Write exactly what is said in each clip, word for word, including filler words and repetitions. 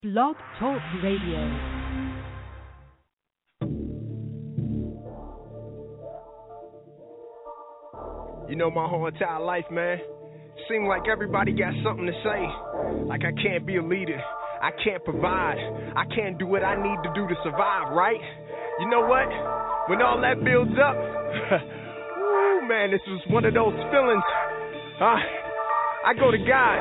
Blog Talk Radio. You know, my whole entire life, man, seem like everybody got something to say. Like I can't be a leader, I can't provide, I can't do what I need to do to survive, right? You know what? When all that builds up, woo, man, this was one of those feelings. Uh, I go to God.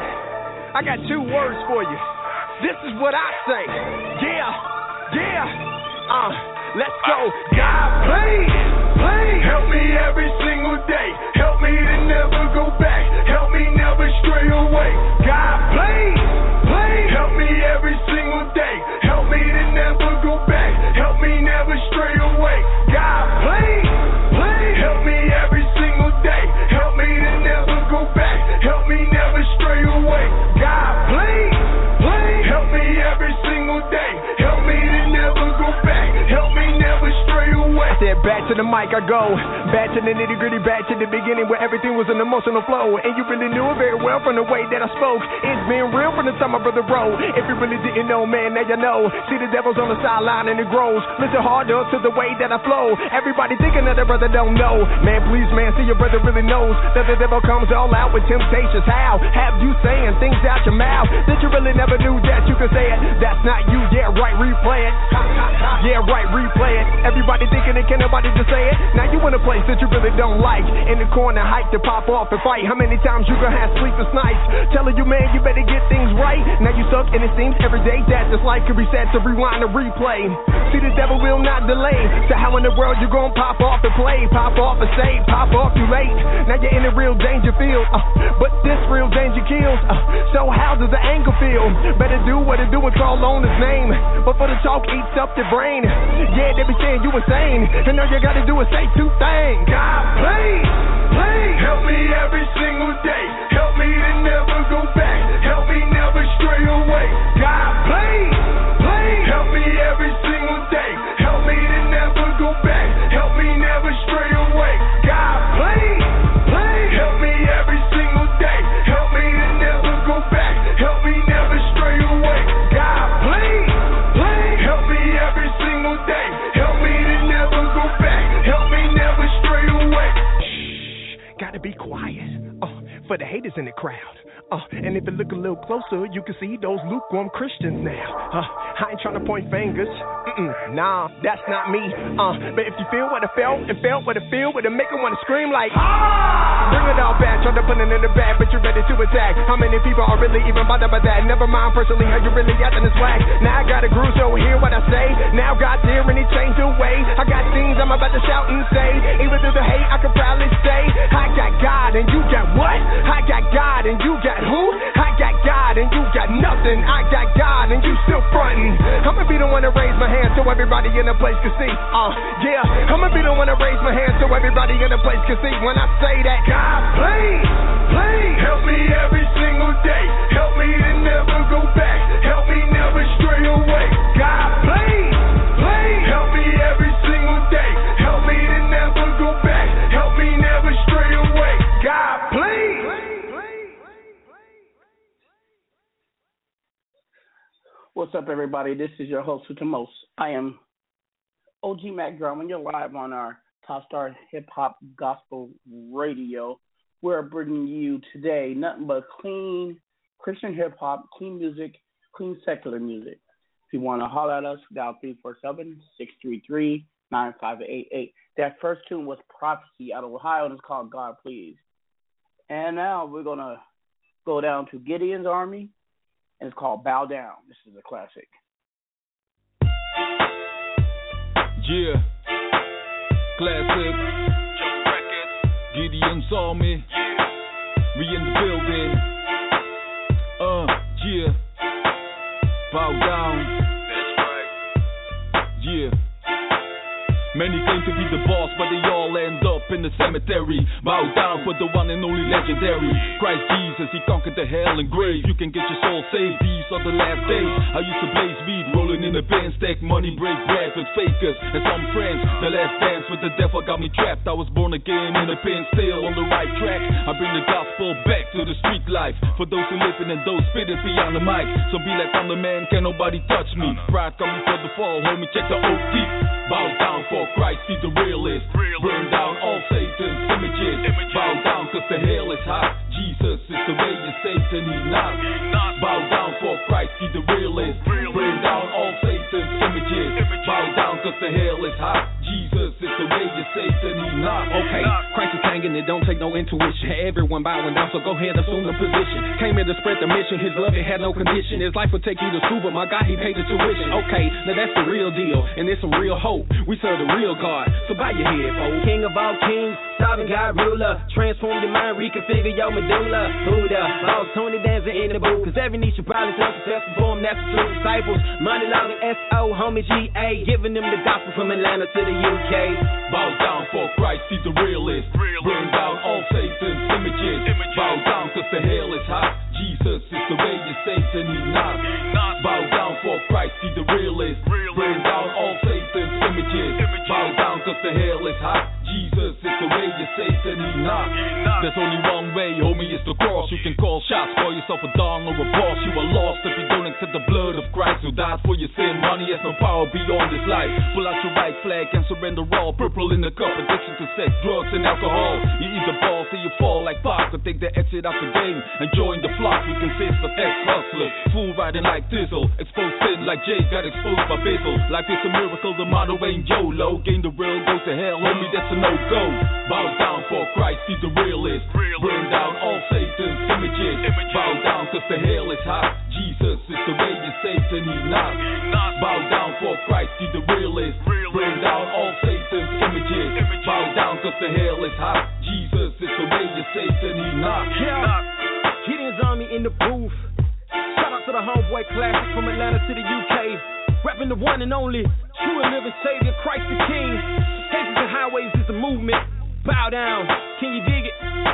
I got two words for you. This is what I say. Yeah, yeah, uh, let's go. God, please, please help me every single day. Help me to never go back. Help me never stray away. God, please, please help me every single day. Help me to never go back. Help me never stray away. God, please, please help me every single day. Help me to never go back. Help me never stray away. God, please, please help me every single day. Help me to never go back. Help me never stray away. I said back to the mic I go. Back to the nitty gritty, back to the beginning where everything was an emotional flow. And you really knew it very well from the way that I spoke. It's been real from the time my brother wrote. If you really didn't know, man, now you know. See the devil's on the sideline and it grows. Listen harder to the way that I flow. Everybody thinking that their brother don't know. Man, please, man, see your brother really knows that the devil comes all out with temptations. How have you saying things out your mouth that you really never knew that you could say it? That's not you, yeah, right, replay it. Yeah, right, replay it. Everybody thinking it, can nobody just say it? Now you in a place that you really don't like. In the corner, hype to pop off and fight. How many times you gonna have sleepless nights? Telling you, man, you better get things right. Now you stuck and it seems every day that this life could be set to rewind and replay. See, the devil will not delay. So how in the world you gonna pop off and play? Pop off and say, pop off too late. Now you're in a real danger field. Uh, but this real danger kills. Uh, so how does the anger feel? Better do what it do and call on his name. But for the talk eats up the brain. Yeah, they be saying you insane. And all you gotta do is say two things. God, please, please help me every single day. Help me to never go back. Help me never stray away. God, please, please help me every single day. Help me to never go back. Help me never stray away. God, please, please help me every single day. Help me to never go back. Help me never stray away. God, please, please help me every single day. Help me to never go back. Help me never stray away. Shh, gotta be quiet. Uh, for the haters in the crowd. Uh, and if you look a little closer, you can see those lukewarm Christians now. Uh, I ain't trying to point fingers. Mm-mm, nah, that's not me. Uh, but if you feel what I felt and felt what I feel, would it make them want to scream like, ah! Bring it all back, try to put it in the bag, but you're ready to attack. How many people are really even bothered by that? Never mind personally how you really acting this whack. Now I got a groove, so hear what I say. Now God's here and he changed the way. I got things I'm about to shout and say. Even through the hate, I could proudly say, I got God and you got what? I got God and you got who? I got God and you got nothing. I got God and you still frontin'. I'ma be the one to raise my hand so everybody in the place can see. Uh, yeah, I'ma be the one to raise my hand so everybody in the place can see. When I say that, God, please, please help me every single day. Help me to never go back. Help me never stray away. God, please, please help me every single day. Help me to never go back. Help me never stray away. God, please. What's up, everybody? This is your host, Utamos. I am O G Mac Drum, and you're live on our Top Star Hip Hop Gospel Radio. We're bringing you today nothing but clean Christian hip hop, clean music, clean secular music. If you want to holler at us, dial three four seven, six three three, nine five eight eight. That first tune was Prophecy out of Ohio, and it's called God Please. And now we're going to go down to Gideon's Army. And it's called Bow Down. This is a classic. Yeah. Classic. Gideon's Army. We in the building. Uh, yeah. Bow down. That's right. Yeah. Many claim to be the boss, but they all end up in the cemetery. Bow down for the one and only legendary Christ Jesus. He conquered the hell and grave. You can get your soul saved. These are the last days. I used to blaze weed, rolling in a bin, stack money, break bread with fakers and some friends. The last dance with the devil got me trapped. I was born again in a pen, still on the right track. I bring the gospel back to the street life for those who living and those spitting beyond the mic. So be like I'm the man, can nobody touch me. Pride come before the fall, homie, check the O T. Bow down for Christ, he's the realist. Burn down all Satan's images. Bow down cause the hell is hot. Jesus is the way you Satan, he not. Bow down for Christ, he's the realist. Burn down all Satan's images. Bow down cause the hell is hot. Jesus is the way you Satan, he not. Okay, Christ is hanging, it don't take no intuition. Everyone bowing down, so go ahead, assume the position. Came here to spread the mission, his love, it had no condition. His life would take you to school, but my God, he paid the tuition. Okay, now that's the real deal, and it's some real hope. We serve the real God, so bow your head, folks. King of all kings, sovereign God, ruler. Transform your mind, reconfigure your medulla. Buddha, boss, Tony Danza in the booth. Cause every knee should probably turn successful for him, that's the true disciples. Money logging S O, homie G A. Giving them the gospel from Atlanta to the U K. Bow down for Christ, he's the realist. Burn down all Satan's images. Bow down cause the hell is hot. Jesus is the way you Satan, he not. Bow down for Christ, he's the realist. Burn down all Satan's images. Bow down cause the hell is hot. Jesus is the way you Satan, he not. There's only one way, homie, it's the cross. You can call shots, call yourself a don or a boss. You are lost if you don't accept the blood of Christ who died for your sin. Money has no power beyond this life. Pull out your right flag and surrender all. Purple in the cup, addiction to sex, drugs and alcohol. You either fall till you fall like Pac, or take the exit out the game and join the flock. We consist of ex-hustlers, fool riding like Dizzle, exposed sin like Jay got exposed by Bizzle. Life is a miracle, the motto ain't YOLO. Gain the real, go to hell, homie, that's a no-go. Bow down for Christ, he's the realist. Burn down all Satan's images. Bow down cause the hell is hot. Jesus is the way you Satan, he not. Bow down for Christ, he's the realist. Burn down all Satan's images. Bow down cause the hell is hot. Jesus is the way you Satan, he not. Yeah. Gideon's Army in the booth. Shout out to the homeboy classic from Atlanta to the U K. Rapping the one and only true and living Savior, Christ the King. Hedges and highways is the movement. Bow down, can you dig it?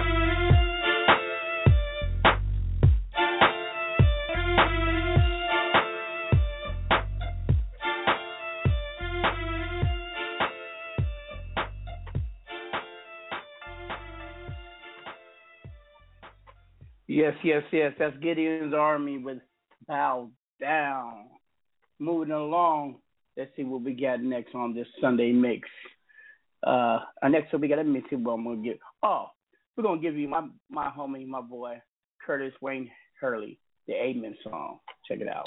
Yes, yes, yes. That's Gideon's Army with Bow Down. Moving along, let's see what we got next on this Sunday mix. Uh, our next up, we got a mix. Well, I'm gonna give. Oh, we're gonna give you my my homie, my boy, Curtis Wayne Hurley, the Amen song. Check it out.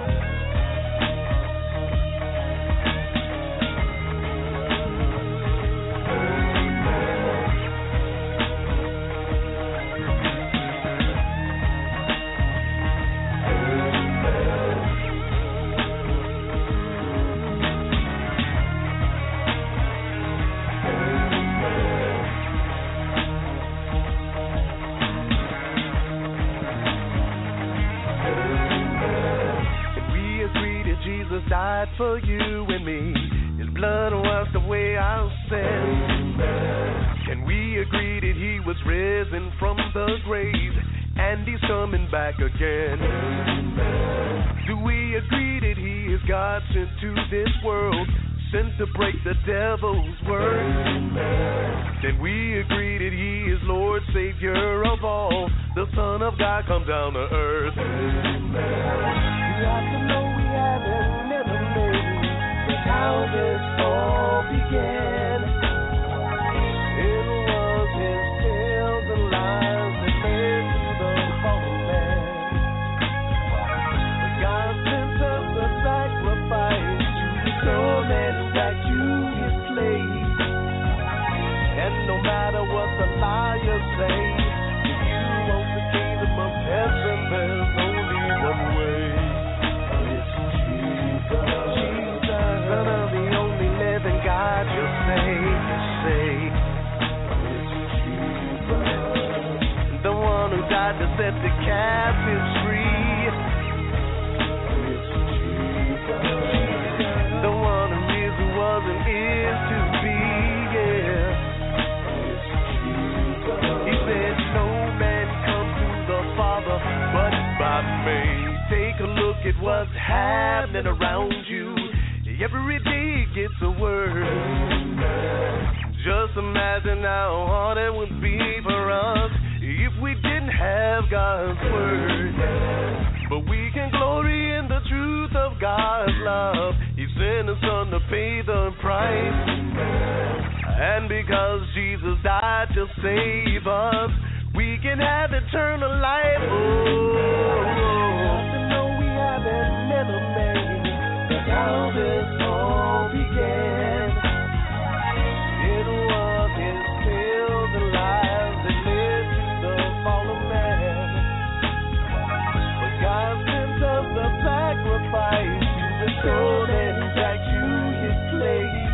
Died for you and me. His blood washed away our sins. Can we agree that he was risen from the grave and he's coming back again? Do we agree that he is God sent to this world, sent to break the devil's word? Then we agree that he is Lord, Savior of all, the Son of God come down to earth. You have to know we haven't how this all began. It was his tales and lies that led to the fallen man. But God sent us a sacrifice to come and back to his place. And no matter what the liars say, if you want the kingdom of heaven, there's only one way. It's Jesus. Son of the only living God, you're saved, saved. It's Jesus. The one who died to set the captives free. It's Jesus. The one who is, who was, and is to happening around you. Every day it gets worse. Just imagine how hard it would be for us if we didn't have God's word. But we can glory in the truth of God's love. He sent His Son to pay the price. And because Jesus died to save us, we can have eternal life. Oh, to know we have that middleman. That's how this all began. It was His pills and lies that led to the fall of man. But God sent us the sacrifice to restore them back to His place.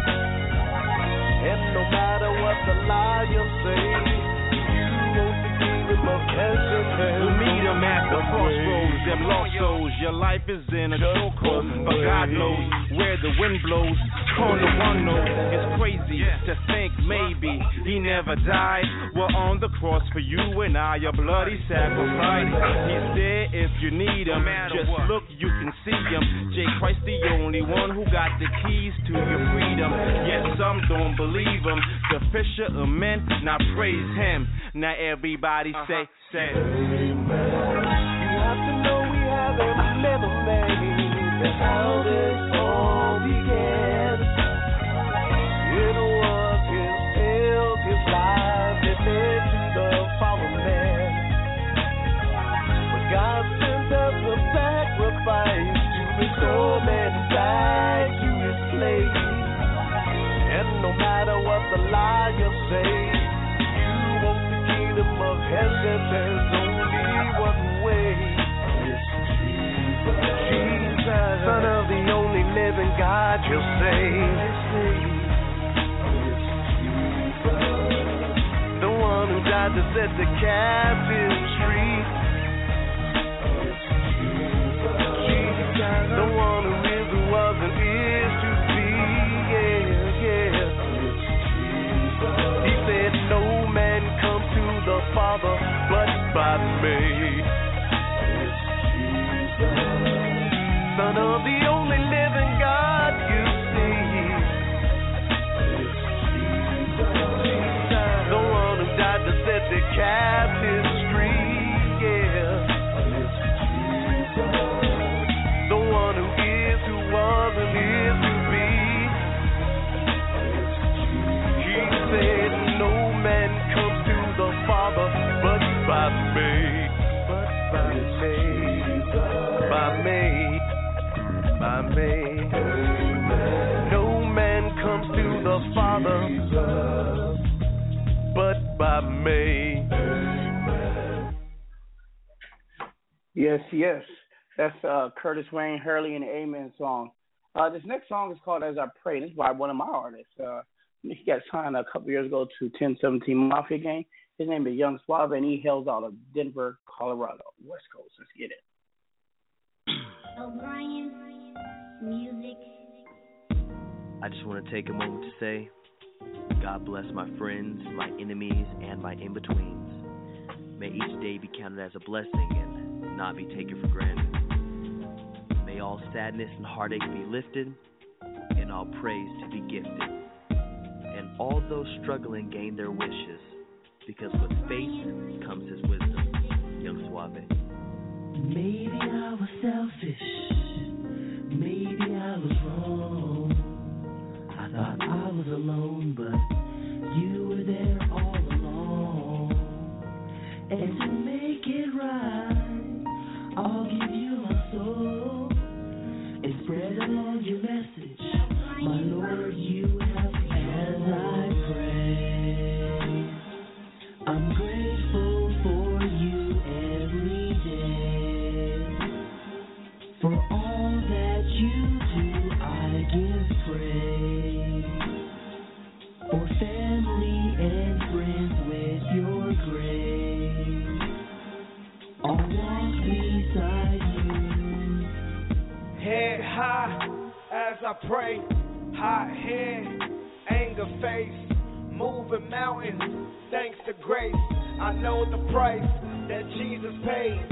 And no matter what the liars say, you won't the kingdom of heaven. We'll meet them at the crossroads, them lost souls. Your life is in a chokehold, but God knows where the wind blows. Corner one knows it's crazy to think maybe He never died. Well, on the cross for you and I, a bloody sacrifice. He's there if you need Him. Just look, you can see Him. J. Christ, the only one who got the keys to your freedom. Yet some don't believe Him. The fisher of men, now praise Him. Now everybody say, say. Amen. You have to know we have a middleman. That's how this all began. It was His pills, His lies that led to the fall of man. But God sent us a sacrifice to restore man back to His place. And no matter what the liars say, you want the kingdom of heaven. There's only one way. It's Jesus, Jesus, Son of the only living God, you'll say. The one who died to set the captives free. Jesus, the one who is, who was, and is to be. Yeah, yeah. He said, no man comes to the Father but by me. Son of the only living God, you see. The one who died to set the captives free, yeah. The one who is, who was, and is to be. He said, no man comes to the Father but by me. But by me. By me. By me. No man comes to the Father but by me. Yes, yes. That's uh, Curtis Wayne, Hurley, and the Amen song. Uh, this next song is called As I Pray. This is by one of my artists. Uh, he got signed a couple years ago to ten seventeen Mafia Gang. His name is Young Suave, and he hails out of Denver, Colorado, West Coast. Let's get it. O'Brien, music. I just want to take a moment to say, God bless my friends, my enemies, and my in-betweens. May each day be counted as a blessing and not be taken for granted. May all sadness and heartache be lifted, and all praise to be gifted. And all those struggling gain their wishes, because with faith comes His wisdom. Young Suave. Maybe I was selfish, maybe I was wrong. I thought I was alone, but you were there all along. And to make it right, I'll give you my soul and spread along your message. My Lord, you have as I pray. I'm grateful for you every day. For all that you do, I give praise. For family and friends with your grace, I'll walk beside you. Head high as I pray, hot hand, anger face, moving mountains, thanks to grace. I know the price that Jesus paid.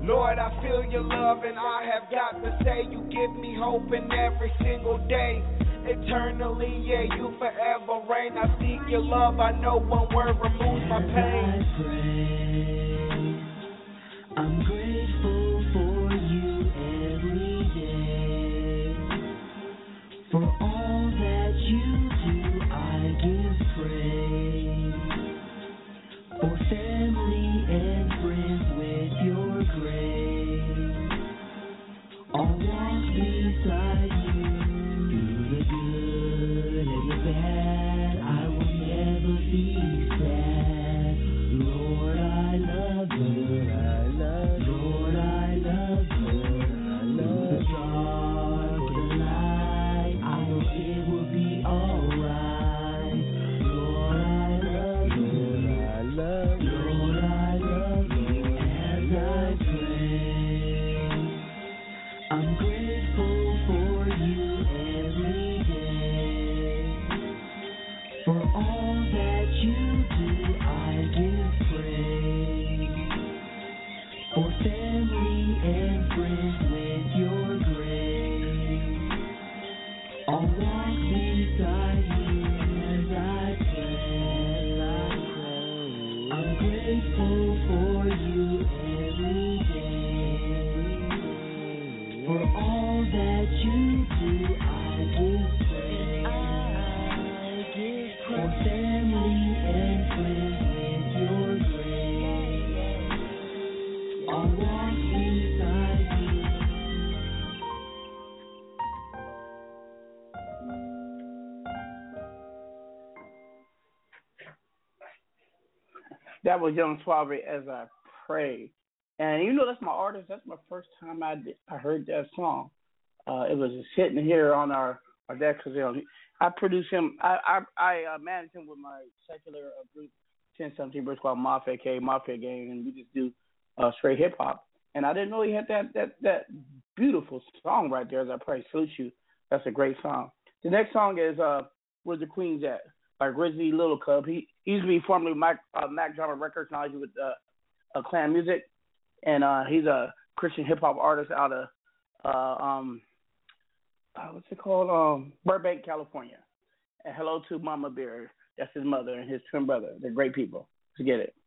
Lord, I feel your love and I have got to say you give me hope in every single day. Eternally, yeah, you forever reign. I seek your love, I know one word removes my pain. I pray, I'm grateful for you every day. For all that you do, I give praise. For family and friends with your grace, I'll walk beside you through the good and the bad. I will never be sad. Lord, I love you. Lord, I love you. Through the dark or the light, I know it will be alright. Lord, I love you. Lord, I love you as I pray. I'm grateful for you every day. For all that you do, I give praise. For family and friends with your grace, I'll walk beside you as I pray. I'm grateful for you every day. For all that you do, I give praise. For family and friends with your grace, I'll walk beside you. That was Young Suave as I pray. And you know, that's my artist. That's my first time I did, I heard that song. Uh, it was just sitting here on our, our deck because, you know, I produced him. I I, I uh, managed him with my secular uh, group, ten seventeen Brits called Mafia K, Mafia Gang, and we just do uh, straight hip hop. And I didn't know he had that, that, that beautiful song right there, As I Pray. Salute you. That's a great song. The next song is uh, Where's the Queens At? By Grizzly Little Cub. He, he used to be formerly Mac, uh, Mac Drama Records, now he's with uh, uh, Clan Music. And uh, he's a Christian hip-hop artist out of, uh, um, uh, what's it called? Um, Burbank, California. And hello to Mama Bear. That's his mother and his twin brother. They're great people. Let's get it.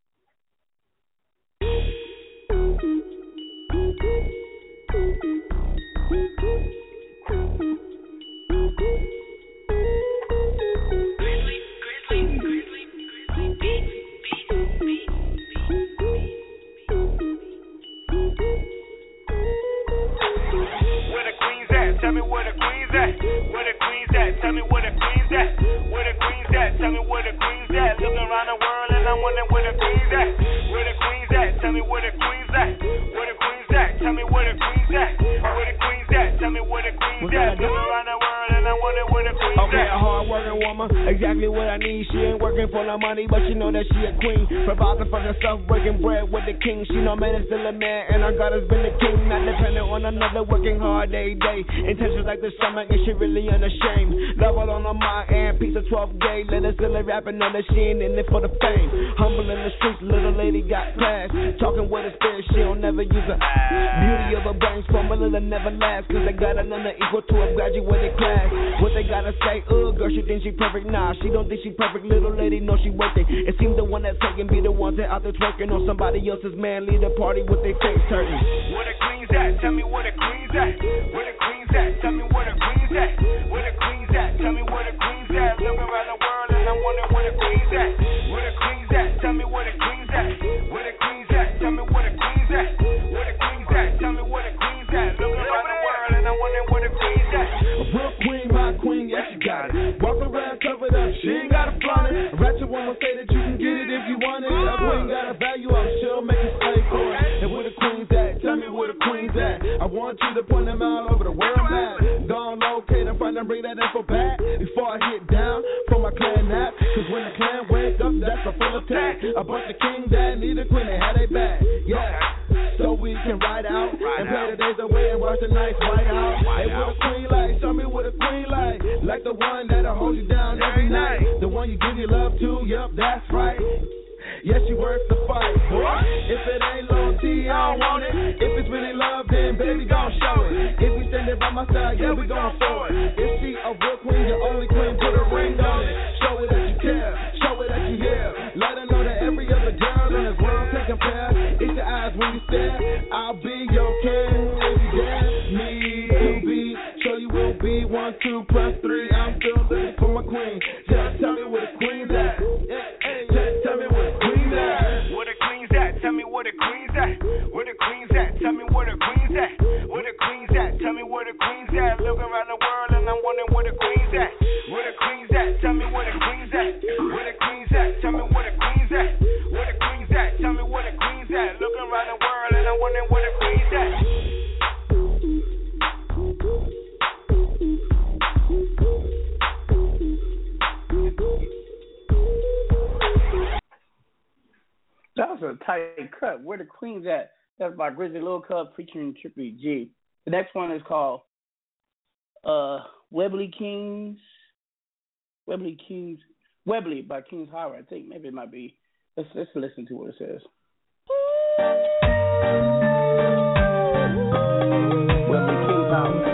Tell me where the queens at. Where the queens at? Tell me where the queens at. Where the queens at? Tell me where the queens at. Looking around the world and I'm wondering where the queens at. Where the queens at? Tell me where the queens at. Where the queens at? Tell me where the queens at. Where the queens at? Tell me where the queens at. Looking around the world and I'm wondering where the queens at. Okay, a hard working woman, exactly what I need. She ain't working for no money, but she know that she a queen. Providing for herself, breaking bread with the king. She know man is still a man, and our God has been the king. Not dependent on another, working hard day day. Intentions like the summer, and she really unashamed. Level on her mind and piece of twelve gay. Let her still rapping on the she ain't in it for the fame. Humble in the streets, little lady got class. Talking with a spirit, she don't never use her beauty of her brains. Formula that never lasts, cause they got another equal to a graduated class. What they gotta say, uh, girl, she think she perfect. Nah, she don't think she perfect. Little lady, know she worth it. It seems the one that's taking be the ones that out there twerking on somebody else's man. Lead the party with their face turning. Where the queens at? Tell me where the queens at. Where the queens at? Tell me where the queens at. Where the queens at? Tell me where the queens at. Looking around the world and I'm wondering where the queens at. Where the queens at? Tell me where the queens at. Where the queens at? Tell me where the queens at. Where the queens at? Tell me where the queens at. Looking around the world and I'm wondering where the queens at. A real queen, my queen, yeah, she got it. Walk around covered up, she ain't gotta flaunt it. A ratchet woman say that you can get it if you want it. A queen got a value, I'm sure make you slave for it. And where the queens at? Tell me where the queens at. I want you to point them all over the world map. Don't locate them, find them, bring that info back before I hit down for my clan nap. Cause when the clan wake up, that's a full attack. A bunch of kings that need a queen, they had their back. Yeah, so we can ride out and play the days away and watch the nights white out. Hey, what a queen like, show me what a queen like. Like the one that'll hold you down every night. The one you give your love to, yup, that's right. Yes, she works the fight, boy. If it ain't low T, I don't want it. If standing by my side, yeah, we going for it. If she a real queen, your only queen, put a ring on it. Show it that you care, show it that you hear. Let her know that every other girl in this world can compare. It's your eyes when you stare, I'll be your king. If you dare me to be, show you will be one, two plus three. I'm still looking for my queen. Just tell me where the queen's at. Just tell me where the queen's at. Where the queen's at? Tell me where the queen's at. Where the queen's at? Tell me where the queen's at. Where the queen's at? Tell me where the queen's at. Look around the world and I'm wondering where the queen's at. Where the queen's at? Tell me where the queen's at. Where the queen's at? Tell me where the queen's at. Where the queen's at? Tell me where the queen's at. Look around the world and I'm wondering where the queen's at. That was a tight cut. Where the Queen's at? That's by Grizzly Lil Cub featuring Trippy G. The next one is called uh, Webley Kings. Webley Kings. Webley by Kings Highway. I think maybe it might be. Let's let's listen to what it says. Webley Kings Highway.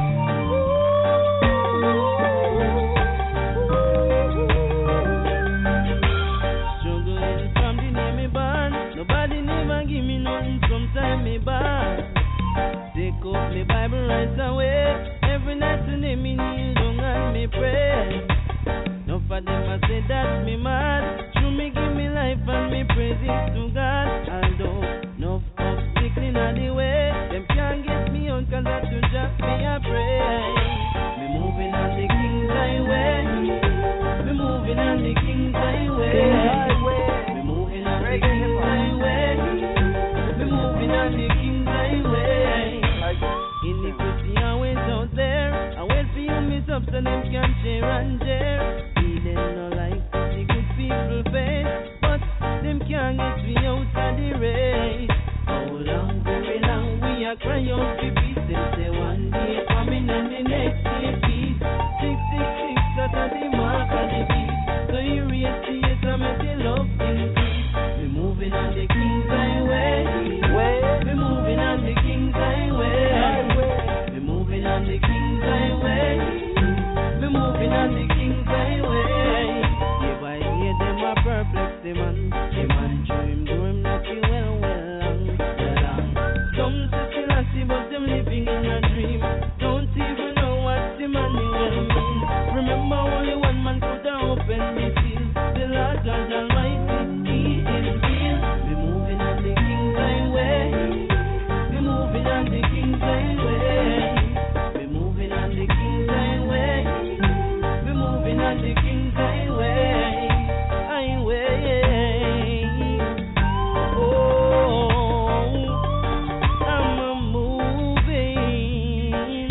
Sometimes me bad, take up me Bible right away. Every night to name me kneel down and me pray. No for them I say that me mad. True me give me life and me praises to God. Although no obstacle on the way, them can't get me on 'cause I to just me a pray. Me moving on the King's highway. Me moving on the King's highway. Me moving on the King's highway. Moving on the King's highway. Iniquity always out there. I wait for you miss up so them can share and share. They no like the good people face, but them can't get me out of the race. How long, very long we are crying out for peace. They say one day coming and the next day peace. Six, six, six, that's the mark of the beast. So you raise the yes and make the love increase. We moving on the King's highway. We're moving on the King's highway. We're moving on the King's highway. We're moving on the King's highway. If I hear them, I perplex the man. The man show him, do him not feel well, well, long, well, long. Some say still I see, but them living in a dream. Don't even know what the money will mean. Remember, only one man could have opened the seal. The Lord God Almighty, He is real. We're moving on the King's highway. We're moving on the King's highway. We're moving on the King's highway. We're moving on the King's highway. Highway. Oh, I'm a moving.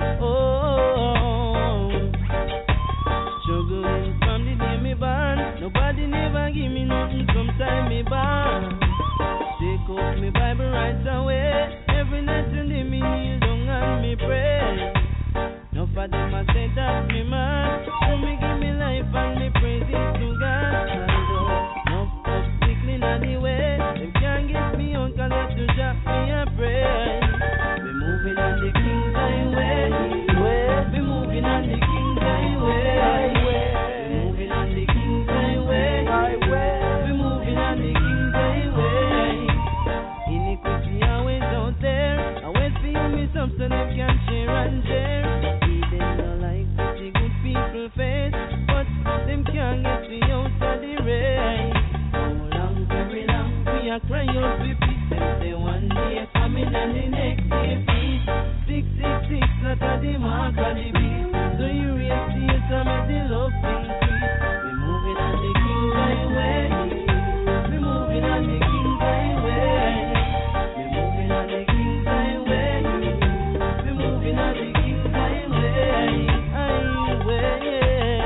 Oh, struggling from the day me born. Nobody never give me nothing. Sometimes me born. Take up me Bible right away. Every night and day me kneel down and me pray. No for them I say that me man. So me give me life and me praises to God. No obstacle on the way. Them can't get me on 'cause I to drop me a pray. We moving on the King's highway. We moving on the King's highway. We moving on the King's highway. We moving on the King's highway. Iniquity always out there. I wait for you miss up so them can share and share. They don't like the good people face, but them can't get me out of the race. How long, very long we are crying out for peace. Them say one day coming and the next day peace. Six, six, six, not at the mark of the beast. So you raise the yes and make the love increase. We moving on the King's highway. We moving on the King's highway. We moving on the King's highway. We moving on the King's highway. Highway.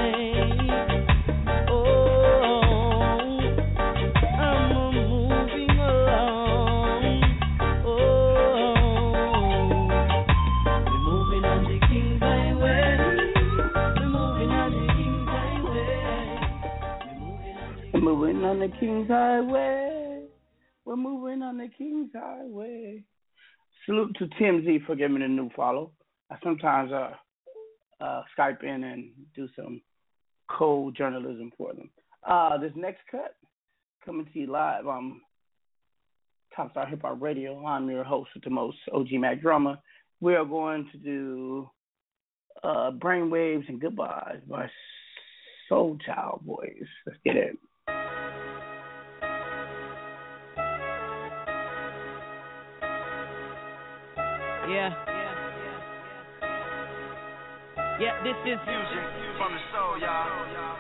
Oh, I'm a moving along. Oh, we're moving on the King's highway. We're moving on the King's highway. We're moving on the King's highway. We're moving on the King's highway. Salute to Tim Z for giving me a new follow. I sometimes uh, uh, Skype in and do some cold journalism for them. Uh, this next cut coming to you live on Top Star Hip Hop Radio. I'm your host with the most, O G Mac Drummer. We are going to do uh, Brainwaves and Goodbyes by Soul Child Boys. Let's get it. Yeah. Yeah, this is music from the soul, y'all.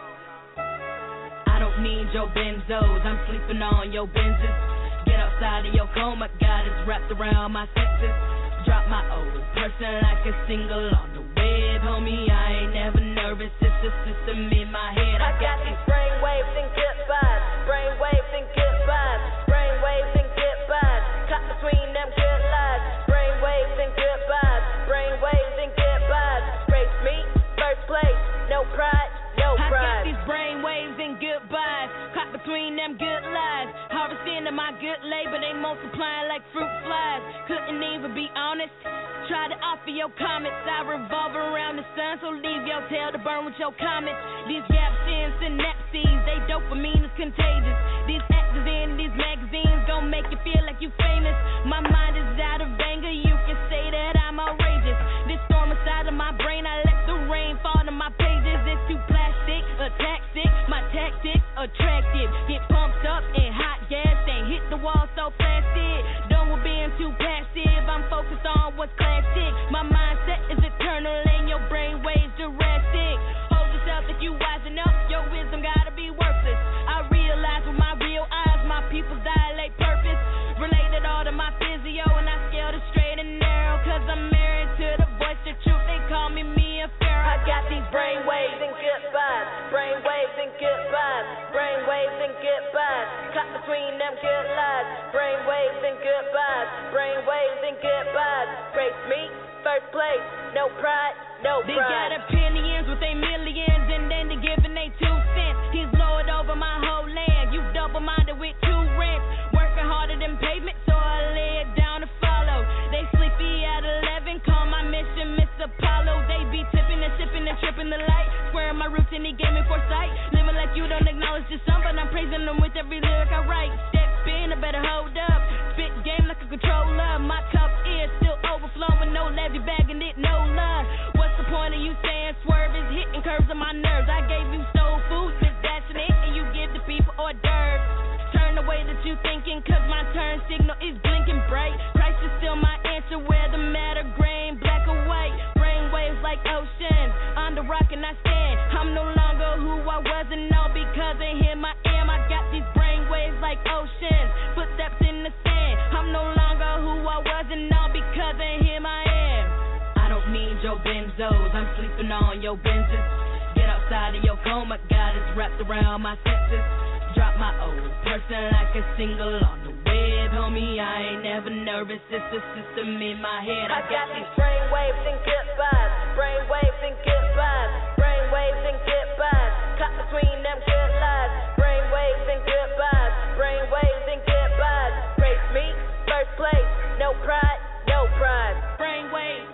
I don't need your benzos, I'm sleeping on your benzes. Get outside of your coma, God is wrapped around my senses. Drop my old person like a single on the web, homie. I ain't never nervous, it's a system in my head. I, I got these brainwaves and goodbyes, brainwaves and goodbyes, brainwaves and goodbyes. Caught between them good lies, brainwaves and goodbyes, brainwaves and goodbyes. Race me, first place, no pride, no pride. I got these brainwaves and goodbyes, caught between them good lies. Harvesting of my good labor, they multiplying like fruit flies. Couldn't even be honest. Try to offer your comments. I revolve around the sun, so leave your tail to burn with your comments. These gaps in synapses, they dopamine is contagious. These actors in these magazines gon' make you feel like you famous. My mind is out of anger, you can say that I'm outrageous. This storm inside of my brain, I let the rain fall to my pages. It's too plastic, a tactic, my tactics attractive. Get pumped up and hot gas, ain't hit the wall so flastic. Done with being too passive, I'm focused on what's classic. My mindset is eternal and your brain waves Jurassic. Hold yourself if you wisen up, your wisdom gotta be worthless. I realize with my real eyes, my people dilate purpose. Related all to my physio and I scaled it straight and narrow. Cause I'm married to the voice of truth, they call me Mia Farrow. I got these brain waves and goodbyes, brain waves and goodbyes, brain waves and goodbyes. Caught between them good lies, brain waves and goodbyes, brain waves and goodbyes. Race me, first place, no pride, no pride. They got opinions with their millions and then they giving they two cents. He's lord over my whole land, you double-minded with two rents. Working harder than pavement, so I lay it down to follow. They sleepy at eleven, call my mission Miss Apollo. They be tipping and sipping and tripping the light. Squaring my roots and he gave me foresight. Living like you don't acknowledge the sun, but I'm praising them with every lyric I write. Step in, I better hold up. Spit game like a controller. My cup is still overflowing, no levy bagging it, no love. What's the point of you saying swerve is hitting curves on my nerves? I gave you soul food, just dashing it, and you give the people hors d'oeuvres. Turn the way that you thinking, cause my turn signal is blinking bright. Christ is still my answer, where the matter grain, black or white. Brain waves like oceans, on the rock and I stand. I'm no longer who I was and all because of him I am. I got these brain waves like oceans, footsteps in the sand. I'm no longer who I was and all because of him I am. I don't need your benzos, I'm sleeping on your benzes. Get outside of your coma, God is wrapped around my senses. Drop my old person like a single on the web, homie. I ain't never nervous, it's the system in my head. I, I got these brain waves and goodbyes, brain waves and goodbyes, brain waves and goodbyes. Caught between them good lies, brain waves and goodbyes, brain waves and goodbyes. Race me, first place, no pride, no pride. Brain waves.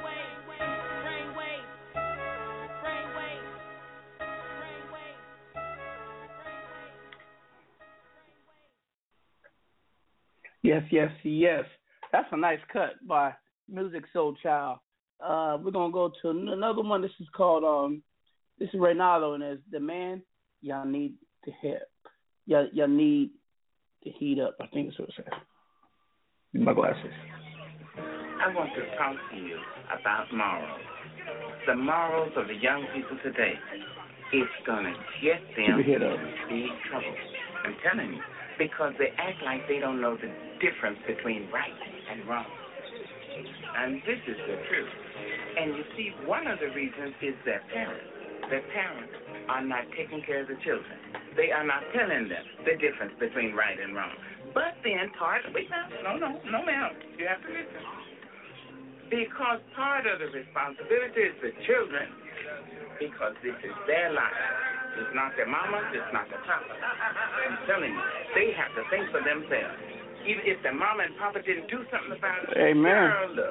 Yes, yes, yes. That's a nice cut by Music Soul Child. Uh, we're gonna go to another one. This is called um, this is Reynaldo, and it's The Man Y'all Need to Help. Y'all, y'all need to heat up. I think that's what it says. My glasses. I want to talk to you about morals. The morals of the young people today. It's gonna get them in big trouble. I'm telling you. Because they act like they don't know the difference between right and wrong. And this is the truth. And you see, one of the reasons is their parents. Their parents are not taking care of the children. They are not telling them the difference between right and wrong. But then part of it, no, no, no, ma'am, you have to listen. Because part of the responsibility is the children, because this is their life. It's not their mama's, it's not their papa. I'm telling you, they have to think for themselves. Even if their mama and papa didn't do something about it, Amen. girl, look,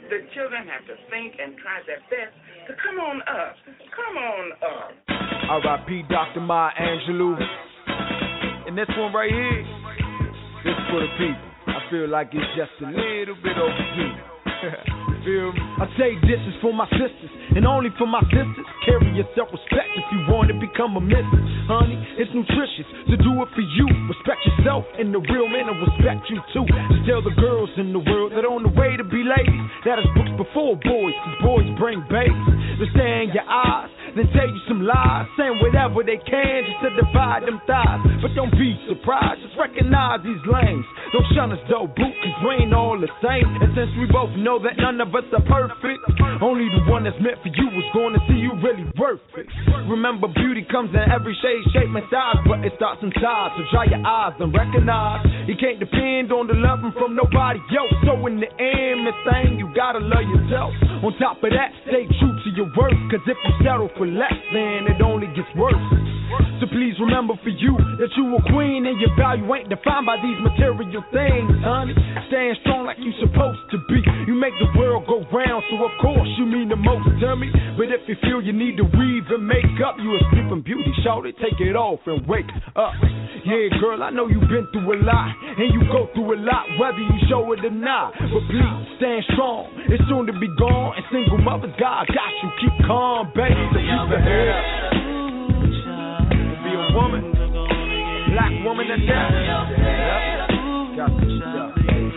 the children have to think and try their best to come on up. Come on up. R I P Doctor Maya Angelou. And this one right here, this for the people. I feel like it's just a little bit overdue. You feel me? I say this is for my sisters, and only for my sisters. Carry your self-respect if you want to become a missus. Honey, it's nutritious to do it for you. Respect yourself, and the real men will respect you too. Just tell the girls in the world that on the way to be ladies, that is books before boys, cause boys bring babies. They stare in your eyes, then tell you some lies, saying whatever they can just to divide them thighs. But don't be surprised, just recognize these lanes. Don't shun us though, boo, cause we ain't all the same. And since we both know that none of us are perfect, only the one that's meant for you is going to see you really worth it. Remember, beauty comes in every shade, shape, and size, but it starts inside. So dry your eyes and recognize you can't depend on the loving from nobody else. So in the end, Miss Thing, you gotta love yourself. On top of that, stay true to your worth, cause if you settle for less, then it only gets worse. So please remember for you that you a queen and your value ain't defined by these material things, honey. Stand strong like you supposed to be. You make the world go round, so of course you mean the most to me. But if you feel you need to weave and make up, you a sleeping beauty, shout it, take it off and wake up. Yeah, girl, I know you've been through a lot, and you go through a lot, whether you show it or not. But please, stand strong, it's soon to be gone. And single mothers, God got you, keep calm, baby, so keep the head up. Be a woman, black woman and death. Got to stop.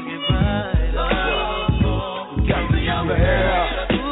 Got to keep the head up.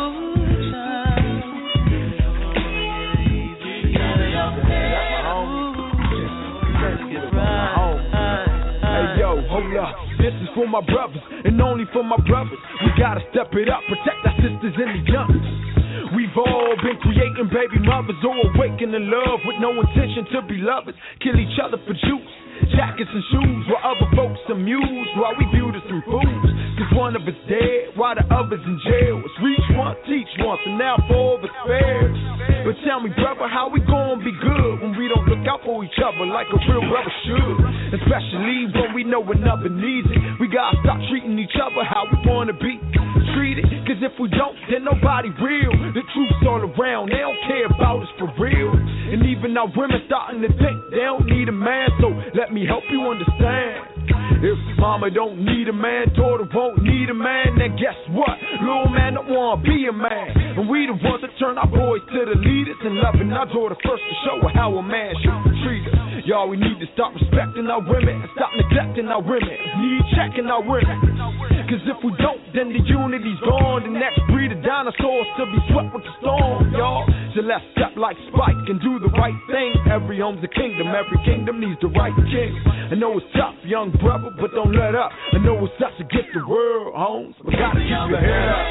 Hold up, this is for my brothers, and only for my brothers. We gotta step it up, protect our sisters and the youngsters. We've all been creating baby mothers, or awakening love with no intention to be lovers. Kill each other for juice, jackets and shoes, while other folks amuse, while we viewed as some fools. Cause one of us dead, while the other's in jail. It's reach once, teach once, and now four of us fair. But tell me, brother, how we gonna be good when we don't look out for each other like a real brother should? Especially when we know another needs it. We gotta stop treating each other how we wanna be treated. Cause if we don't, then nobody real. The truth's all around, they don't care about us for real. And even our women starting to think they don't need a man, so let me help you understand. If mama don't need a man, daughter won't need a man, then guess what? Little man don't wanna be a man. And we the ones that turn our boys to the leaders, and loving our daughter first to show her how a man should be treated. Y'all, we need to stop respecting our women and stop neglecting our women. Need checking our women. Cause if we don't, then the unity's gone. The next breed of dinosaurs to be swept with the storm, y'all. So let's step like Spike and do the right thing. Every home's a kingdom, every kingdom needs the right king. I know it's tough, young brother, but don't let up. I know it's us against the world, homes, but gotta keep your head up.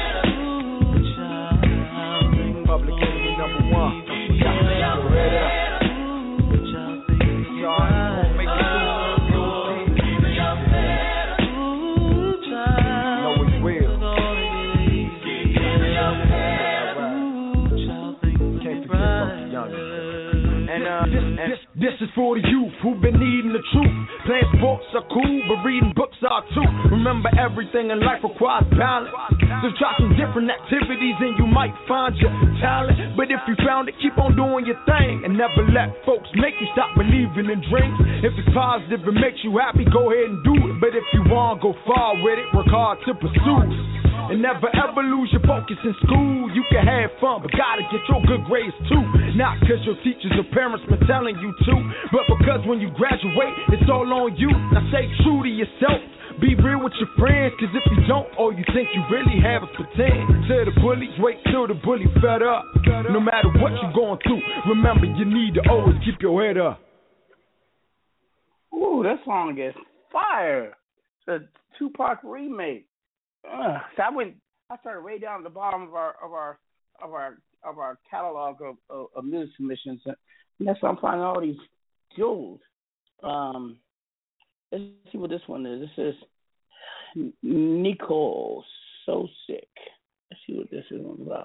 Public enemy number one, gotta keep your head up. This, this is for the youth who've been needing the truth. Playing sports are cool, but reading books are too. Remember, everything in life requires balance. So try some different activities and you might find your talent. But if you found it, keep on doing your thing and never let folks make you stop believing in dreams. If it's positive and makes you happy, go ahead and do it. But if you want to go far with it, work hard to pursue it. And never ever lose your focus in school. You can have fun, but gotta get your good grades too. Not cause your teachers or parents been telling you to, but because when you graduate, it's all on you. Now stay true to yourself. Be real with your friends, cause if you don't, all you think you really have is pretend. Tell the bullies, wait till the bully fed up. No matter what you're going through, remember you need to always keep your head up. Ooh, that song is fire. It's a Tupac remake. Uh, so I went. I started way down at the bottom of our of our of our of our catalog of, of, of music submissions, and that's how I'm finding all these jewels. Um, let's see what this one is. This is Nicole So Sick. Let's see what this is one about.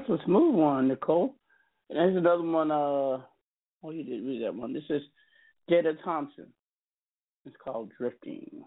That's a smooth one, Nicole. And there's another one. Uh, oh, you did read that one. This is Jada Thompson. It's called Drifting.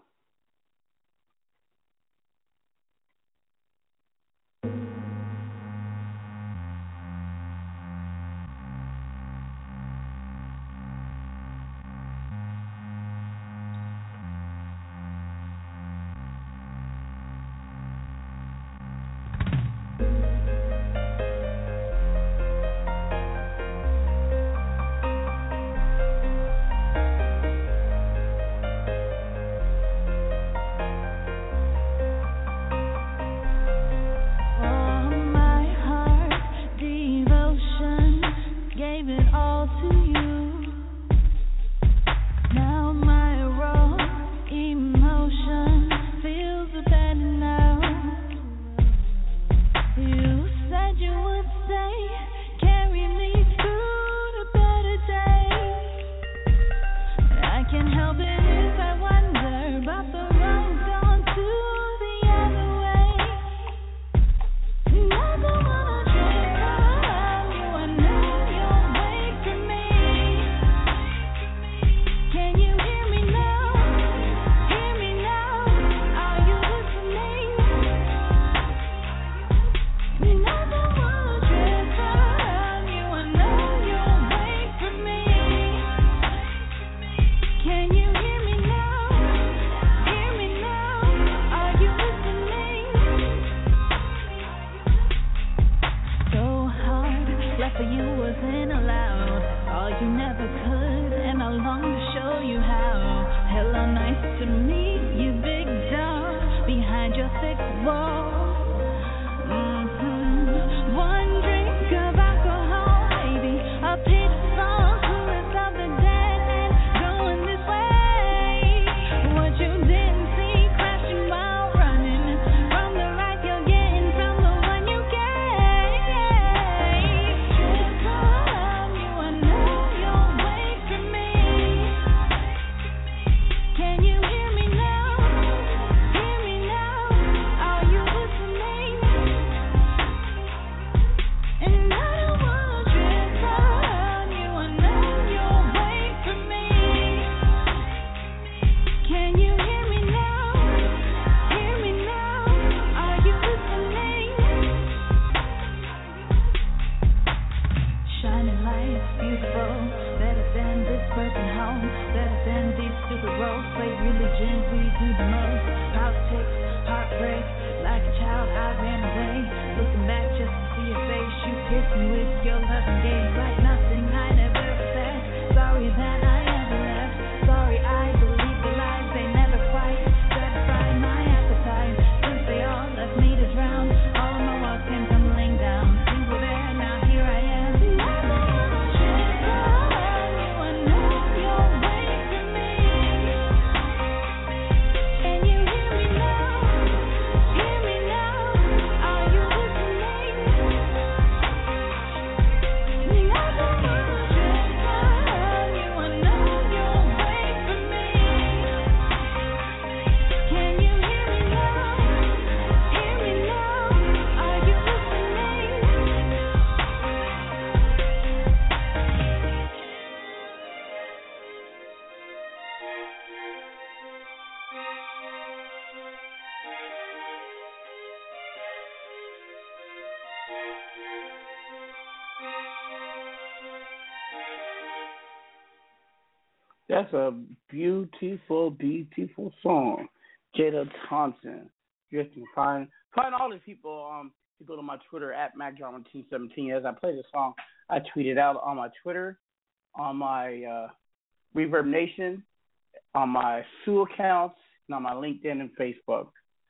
That's a beautiful, beautiful song. Jada Thompson, Drifting. Find, find all these people. Um, you go to my Twitter at Mac Drama two seventeen. As I play the song, I tweet it out on my Twitter, on my uh, Reverb Nation, on my Sue accounts, and on my LinkedIn and Facebook.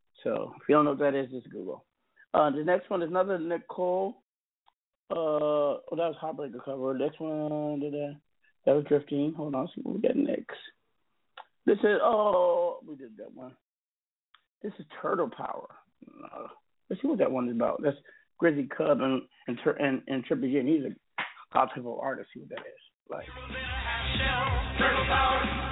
So if you don't know what that is, just Google. Uh, the next one is another Nicole. Uh, oh, that was Heartbreaker cover. Next one, did that? That was Drifting. Hold on, see what we got next. This is, oh, we did that one. This is Turtle Power. Uh, let's see what that one is about. That's Grizzly Cub and and, and, and Triple J. And he's a gospel artist. See what that is. Like. Turtle Power.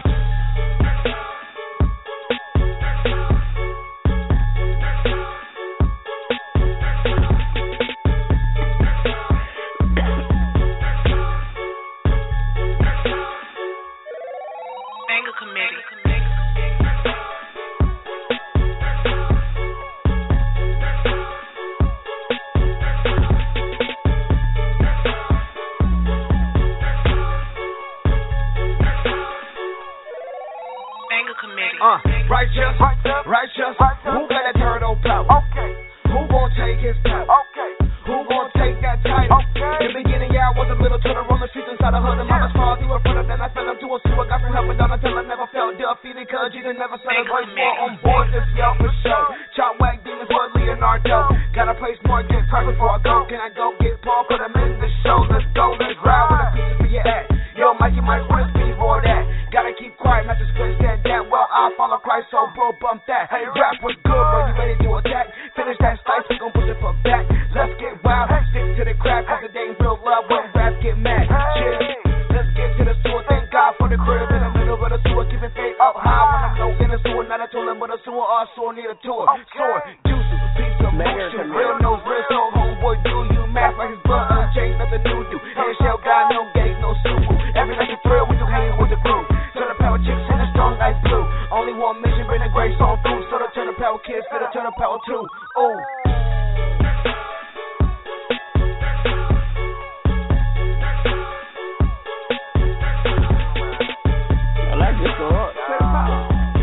Uh, righteous, righteous. Who got that turtle power? Okay. Who gon' take his power? Okay. Who gon' take that title? Okay. In the beginning, yeah, I was a little tutor on the streets inside the hood. And mama's falls, he was further than I fell up to a sewer. Got some help, but Donatella never felt defeated. Cause Jesus never said a grace war on board this yell for show. Chop whack demons for Leonardo. Gotta place more, get perfect before I go. Can I go get Paul? Put him in the show. Let's go, let's ride with the pieces for your act. Yo, Mikey Mike, what is speed for that? Gotta keep quiet, not just split stand down. Well, I follow Christ, so bro, bump that. Hey, rap was good, bro, you ready to attack? Finish that slice, we gon' push it for back. Let's get wild, stick to the crack, cause it ain't real love when rap get mad. Chill, let's get to the sewer, thank God for the crib in the middle of the sewer. Keeping faith up high when I'm low in the sewer. Not a toilet, but a sewer, or a sewer need a tour. Sword, juices, piece of motion, real nose, real soul, homeboy, do you math like his blood unchained, nothing new do. Handshell guy, no gates, no suit. Every night you thrill when you hang with the crew. Turn the power chicks in the strong ice blue. Only one mission, bring the grace on through. So the turn the power kids, for the turn the power too. Ooh. I like this go up. Turn the power.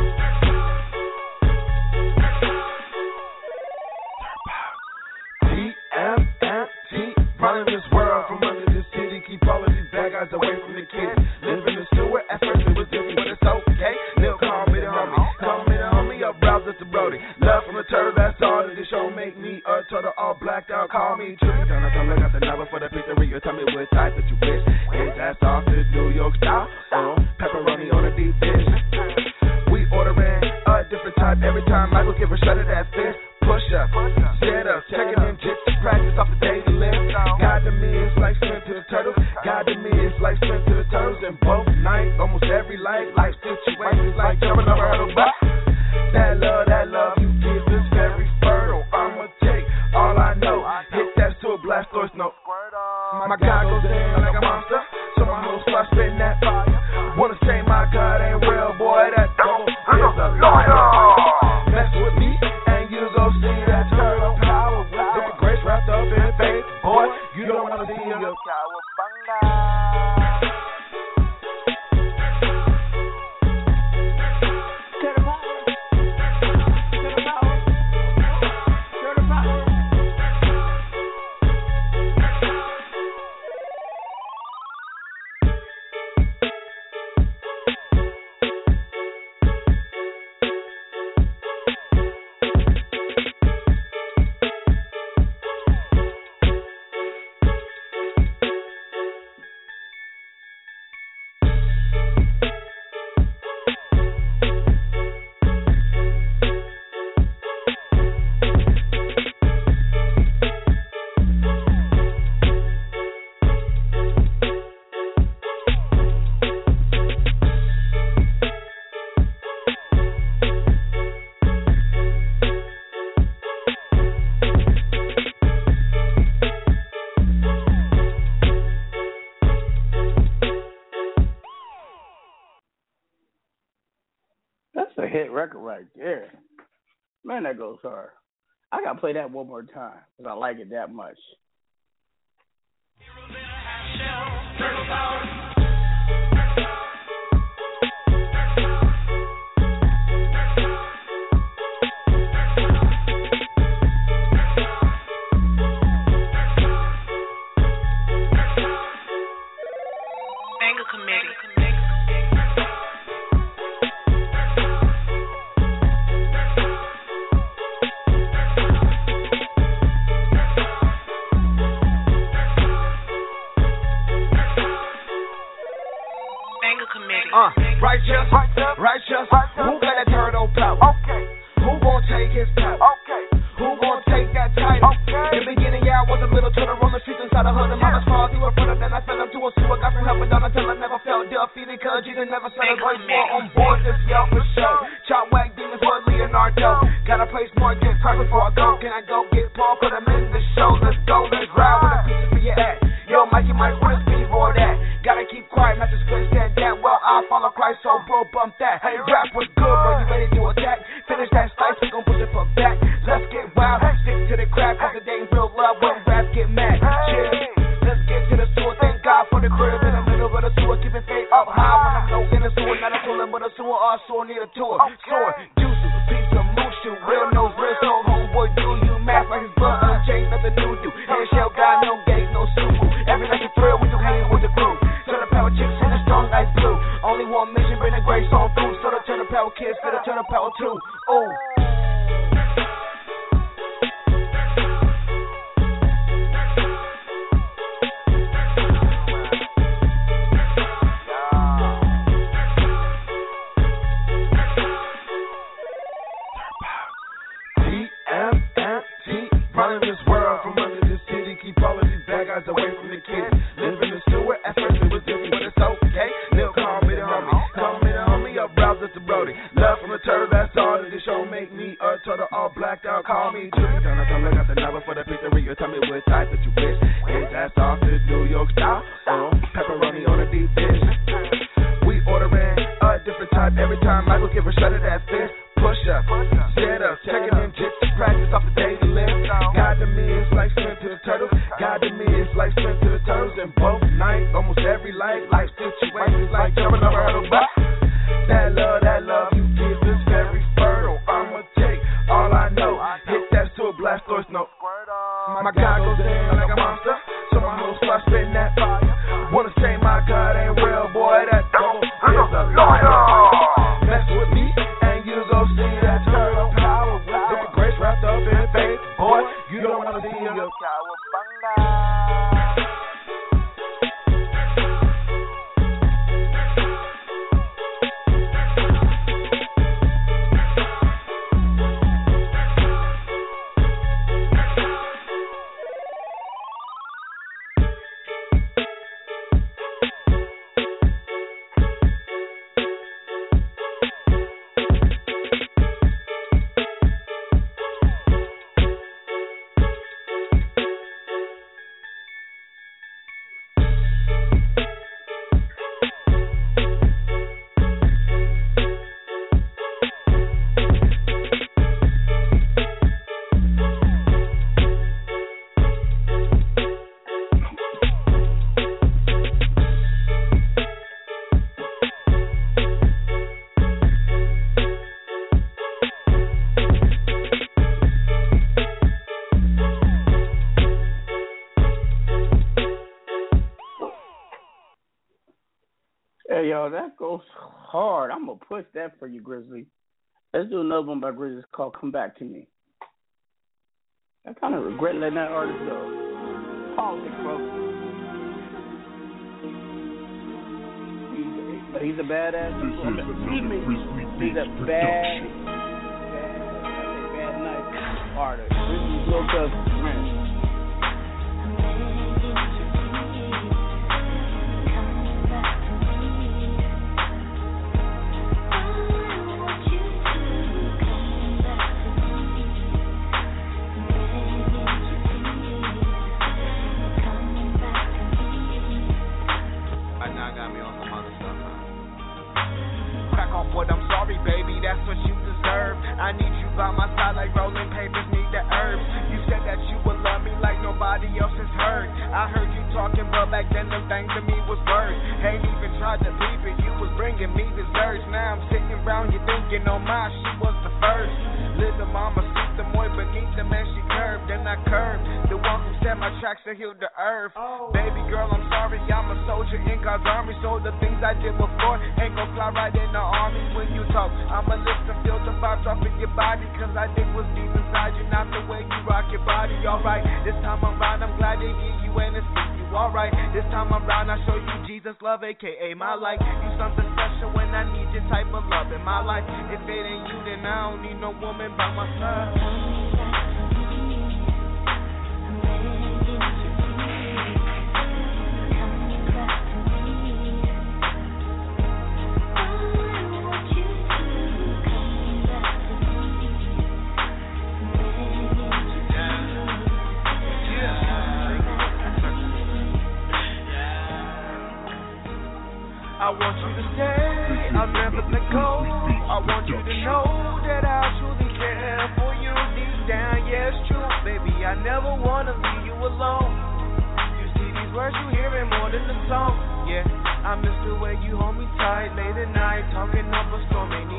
T M N T, running this world from under the city. Keep all of these bad guys away from the kids. Live in the sewer, at first it was different, but it's okay. Lil' call me the homie, call me the homie, up browse the Brody. Love from the turtle, that's all that this show make me a turtle all blacked out. Call me Tree, turn up, turn, got the number for the pizzeria. Tell me what type that you wish. Is that sausage, New York style, or pepperoni on a deep dish? We ordering a different type every time. Michael give a shot of that fish. Push up, set up, checking in jits, practice off the daily live. God to me is like spin to the turtles. God to me is like spin to the turtles. And both nights, almost every life, life situations like jumping over hurdle. But that love, that love you give is very fertile. I'ma take all I know. Hit that sewer blast source note. My God goes in like a monster, so my whole spot spin that fire. Wanna say my God ain't real, boy, that devil is a liar. Mess with me and you go see that turtle power with the grace wrapped up in faith. Boy, you don't wanna see your hit record right there. Man, that goes hard. I gotta play that one more time because I like it that much. Banger Committee. Uh, righteous, righteous. Who got that turtle power? Okay. Who gon' take his power? Okay. Who gon' take that title? Okay. In the beginning, yeah, I was a little tutor on the streets inside the hood. And mama's falls, he was further than I fell up to a sewer. Got some help, but Donatella never felt defeated. Cause Jesus never said a grace war on board this yell for show. Chop whack demons for Leonardo. Gotta place more, get perfect before I go. Can I go get Paul? Put him in the show. Let's go, let's ride with the pieces for your act. Yo, Mikey Mike, what is speed for that? Gotta keep quiet, not just split stand down. Well, I follow Christ, so bro, bump that. Hey, rap was good, bro, you ready to attack? Finish that slice, we gon' push it for back. Let's get wild, stick to the crack, cause it ain't real love when rap get mad. Chill, let's get to the sewer, thank God for the crib in the middle of the sewer. Keeping faith up high when I'm low in the sewer. Not a toilet, but a sewer, or a I saw near the tour. Soar, juices, piece of moose shoe. Real nose, real soul, homeboy, do you math like his blood unchanged, nothing new do. Handshell guy, no gaze, no suit. Every night you thrill when you hang with the crew. Turn the power chicks in the strong ice blue. Only one mission, bring the grace on food. So the turn the power kids, for the turn the power two. Ooh. Running this world from under the city, keep all of these bad guys away from the kids. Live in the sewer, at first it was different, but it's okay. Lil' call me the homie, call me the homie, up browser to Brody. Love from the turtle, that's all that the show make me a turtle, all blacked out, call me Judy. Turn up, turn look out the number for the pizzeria, tell me what type that you wish. Is that soft, this New York style, or pepperoni on a deep dish? We ordering a different type every time, Michael give a shot of that fish. Push up, sit up, checking in jits, practice off the daily list. God to me is like strength to the turtles. God to me is like strength to the turtles. And both nights, almost every life, life situations like jumping over hurdles. But that love, that love you give is very fertile. I'ma take all I know, hit that sewer blastoise note. My God goes in like a monster, so my whole start spitting that fire. Wanna say my God ain't real, boy, that devil is a liar. Mess with me and you go see that turtle power with different grace wrapped up in faith. Boy, you don't wanna see your cowabunga. Hey, yo, that goes hard. I'm going to push that for you, Grizzly. Let's do another one by Grizzly. It's called Come Back to Me. I kind of regret letting that artist go. Politics, bro. He's, he's a badass. Excuse me. He's a bad, bad, bad, nice artist. Grizzly's little cousin, man. I need you by my side like rolling papers need the herbs. You said that you would love me like nobody else has heard. I heard you talking, but back then them things to me was words. Ain't even tried to peep it, you was bringing me desserts. Now I'm sitting around you thinking, oh my, she was the first. Little mama sees the boy beneath the man she curved. Then I curved, the one who said my tracks to heal the earth. Oh. Baby girl, I'm sorry, I'm a soldier in God's army. So the things I did before ain't gon' fly right in the army. When you talk, I'ma listen, feel the vibes off of your body. Cause I think what's deep inside you, not the way you rock your body. Alright, this time around, I'm glad to hear you and it's you. Alright, this time around, I show you Jesus love, aka my life. You something special when I need your type of love in my life. If it ain't you, then I don't need no woman by my side. I want you to stay, I'll never let go. I want you to know that I truly care for you deep down. Yeah, it's true, baby, I never wanna leave you alone. You see these words, you hearing more than the song. Yeah, I miss the way you hold me tight late at night, talking up a storm. Ain't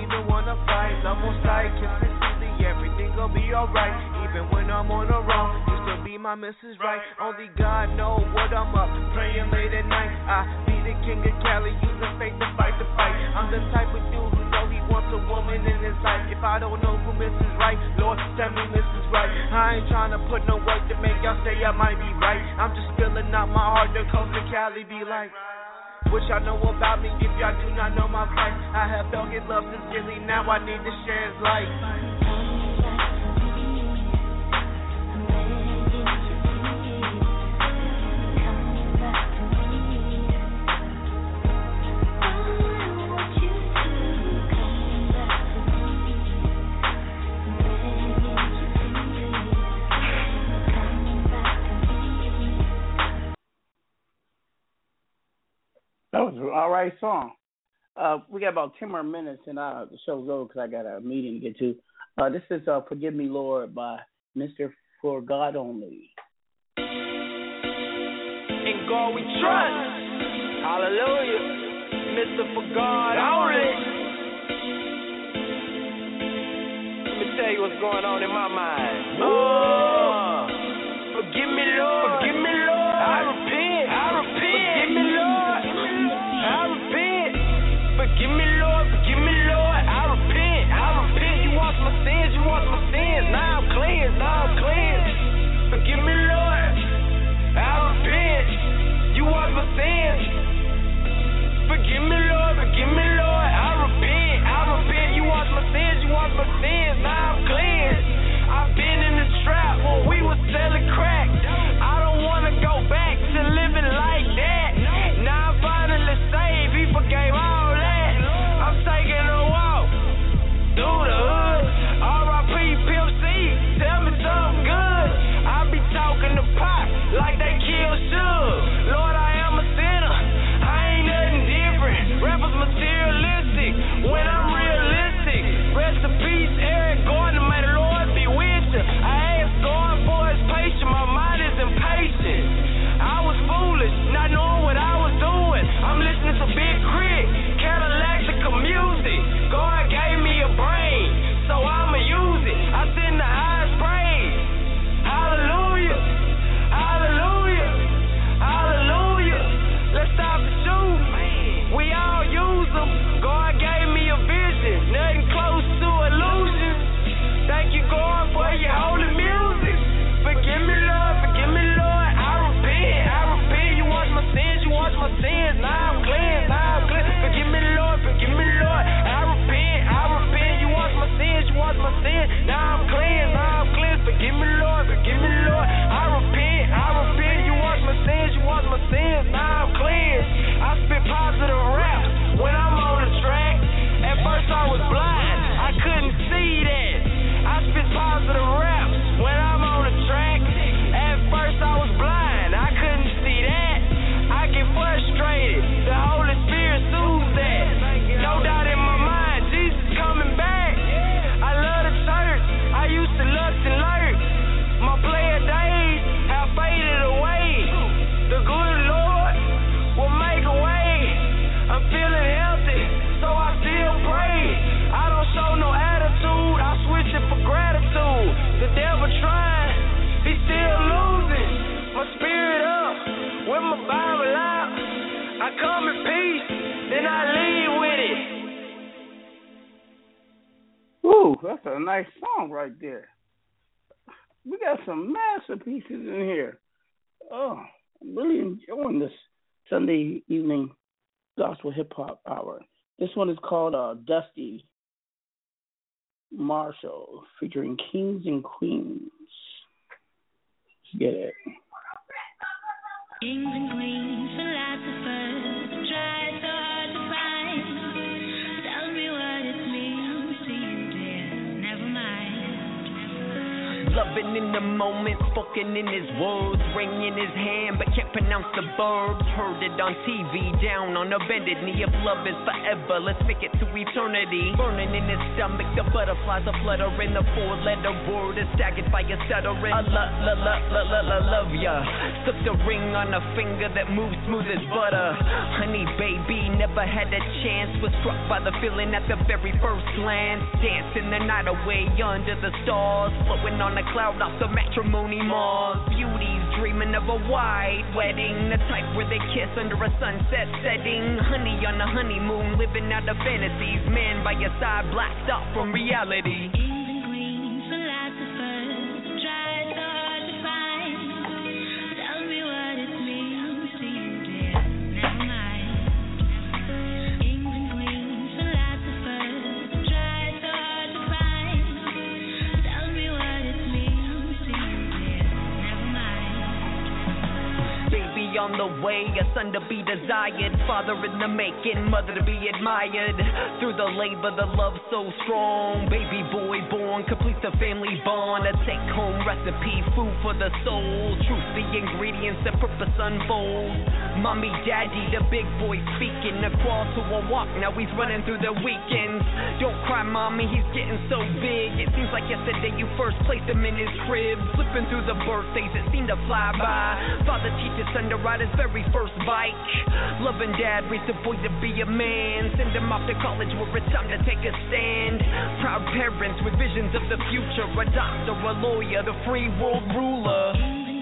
almost like consistency, everything gon' be alright. Even when I'm on the wrong, you still be my missus Right. Only God know what I'm up, praying late at night. I be the king of Cali, using faith to fight the fight. I'm the type of dude who know he wants a woman in his life. If I don't know who Missus Right, Lord, tell me Missus Right. I ain't trying to put no work to make y'all say I might be right. I'm just filling out my heart, the coast of Cali be like. What y'all know about me if y'all do not know my price? I have felt his love sincerely, now I need to share his life. That was an all right song. Uh, we got about ten more minutes and uh, the show's over because I got a meeting to get to. Uh, this is uh, Forgive Me, Lord by Mister For God Only. In God we trust. Hallelujah. Mister For God Only. Let me tell you what's going on in my mind. Oh, forgive me, Lord. Forgive me, Lord. I repent. I repent. Forgive me, Lord. I repent. Forgive me, Lord. Forgive me, Lord. I repent. I repent. You wash my sins. You wash my sins. Now I'm cleansed. Now I'm cleansed. Forgive me, Lord. I repent. You wash my sins. Forgive me, Lord. Forgive me, Lord. I repent. I repent. You wash my sins. You wash my sins. Now I'm cleansed. I've been in the trap when we was selling crack. I don't wanna go back to living like that. Now I'm finally saved. He forgave all that. I'm taking a walk through the hood. R I P Pimp C, tell me something good. I be talking to pot like they killed Suge. Lord, I am a sinner. I ain't nothing different. Rappers materialistic when I'm realistic. Rest in peace, Eric Gordon. May the Lord be with you. I asked God for his patience. My mind is impatient. I was foolish, not knowing what I was doing. I'm listening to Big Crit, Cadillac music. God gave me a brain, so I'ma use it. I send the highest praise. Hallelujah, hallelujah, hallelujah. Let's stop the shoot. We all use them. God gave me a vision, nothing close to illusion. Thank you, God, for your holy music. Forgive me, Lord, forgive me, Lord. I repent, I repent. You wash my sins, you wash my sins. Now I'm cleansed, now I'm cleansed. Forgive me, Lord, forgive me, Lord. I repent, I repent. You wash my sins, you wash my sins. Now I'm cleansed, now I'm cleansed. Forgive me, Lord, forgive me, Lord. I repent, I repent. You wash my sins, you wash my sins. Now I'm cleansed. I spit positive raps when I'm on the track. At first I was blind, I couldn't see that. I spit positive raps when I'm on the track. At first I was blind, I couldn't see that. I get frustrated, the Holy Spirit soothes that. No doubt in my mind, Jesus coming back. I love the church, I used to lust and lurk. My player days have faded away. The good Lord will make a way. I'm feeling healthy, so I still pray. I don't show no attitude, I switch it for gratitude. The devil trying, he's still losing. My spirit up, with my Bible out. I come in peace, then I leave with it. Ooh, that's a nice song right there. We got some masterpieces in here. Oh, I'm really enjoying this Sunday evening gospel hip hop hour. This one is called uh, Dusty Marshall, featuring Kings and Queens. Let's get it. Kings and queens, philosophers, try so hard to find. Tell me what it means to you, dear. Never mind. The living in the moment, spoken in his words, ring in his hand, but can't pronounce the verbs. Heard it on T V, down on a bended knee. If love is forever, let's make it to eternity. Burning in his stomach, the butterflies are fluttering. The four-letter word is staggered by your stuttering. I love, love, love, love, love, love, love ya. Slipped a ring on a finger that moves smooth as butter. Honey, baby, never had a chance. Was struck by the feeling at the very first glance. Dancing the night away under the stars, floating on a cloud off the matrimony Mars. Beauties dreaming of a white wedding, the type where they kiss under a sunset setting. Honey on a honeymoon, living out of fantasies. Man by your side, blacked out from reality. On the way, a son to be desired, father in the making, mother to be admired. Through the labor, the love so strong. Baby boy born completes the family bond. A take-home recipe, food for the soul. Truth, the ingredients that purpose unfold. Mommy, daddy, the big boy speaking. A crawl to a walk, now he's running through the weekends. Don't cry, mommy, he's getting so big. It seems like yesterday you first placed him in his crib. Flipping through the birthdays that seem to fly by. Father teaches son to ride his very first bike. Loving dad raised a boy to be a man. Send him off to college where it's time to take a stand. Proud parents with visions of the future. A doctor, a lawyer, the free world ruler.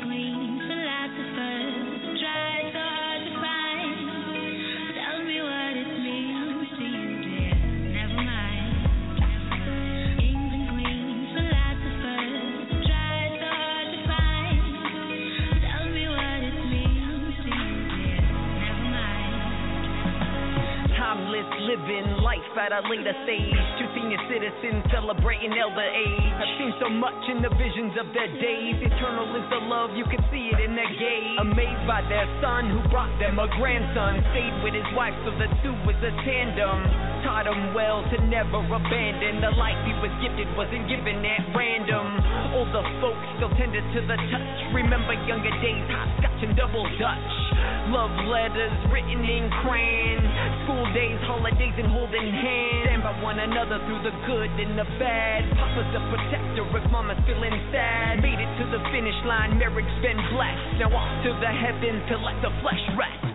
Living life at a later stage. Two senior citizens celebrating elder age. I've seen so much in the visions of their days. Eternal is the love, you can see it in their gaze. Amazed by their son who brought them a grandson. Stayed with his wife so the two was a tandem. Taught him well to never abandon. The life he was gifted wasn't given at random. All the folks still tended to the touch. Remember younger days, hopscotch and double dutch. Love letters written in crayon. School days, holidays, and holding hands. Stand by one another through the good and the bad. Papa's a protector if mama's feeling sad. Made it to the finish line, marriage been blessed. Now off to the heavens to let the flesh rest.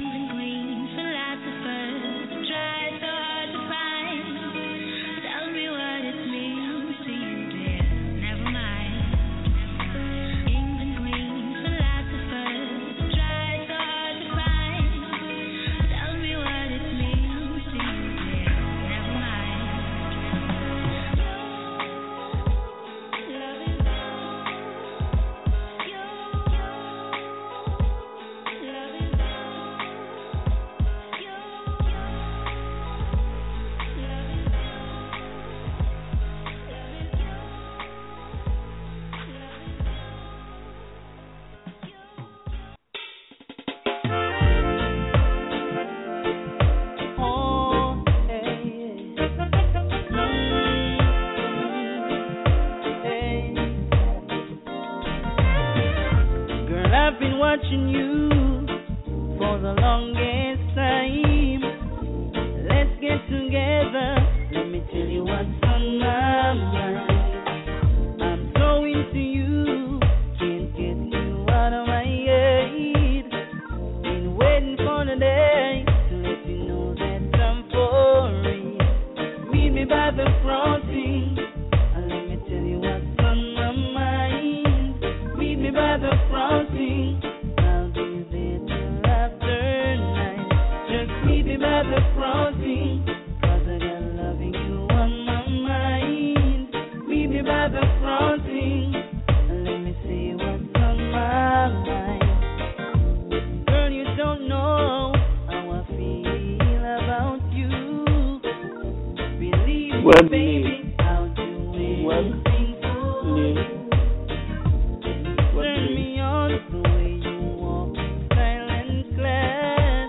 Watching you for the longest time. Let's get together. Let me tell you what's on my mind. I'm so into you, can't get you out of my head. Been waiting for the day to let you know that I'm for real. Meet me by the crossing, and let me tell you what's on my mind. Meet me by the crossing. By the crossing, cause I got loving you on my mind. Meet me by the crossing, and let me see what's on my mind. Girl, you don't know how I feel about you. Believe me, baby, I'll do anything for you. Turn me on the way you walk, style and class.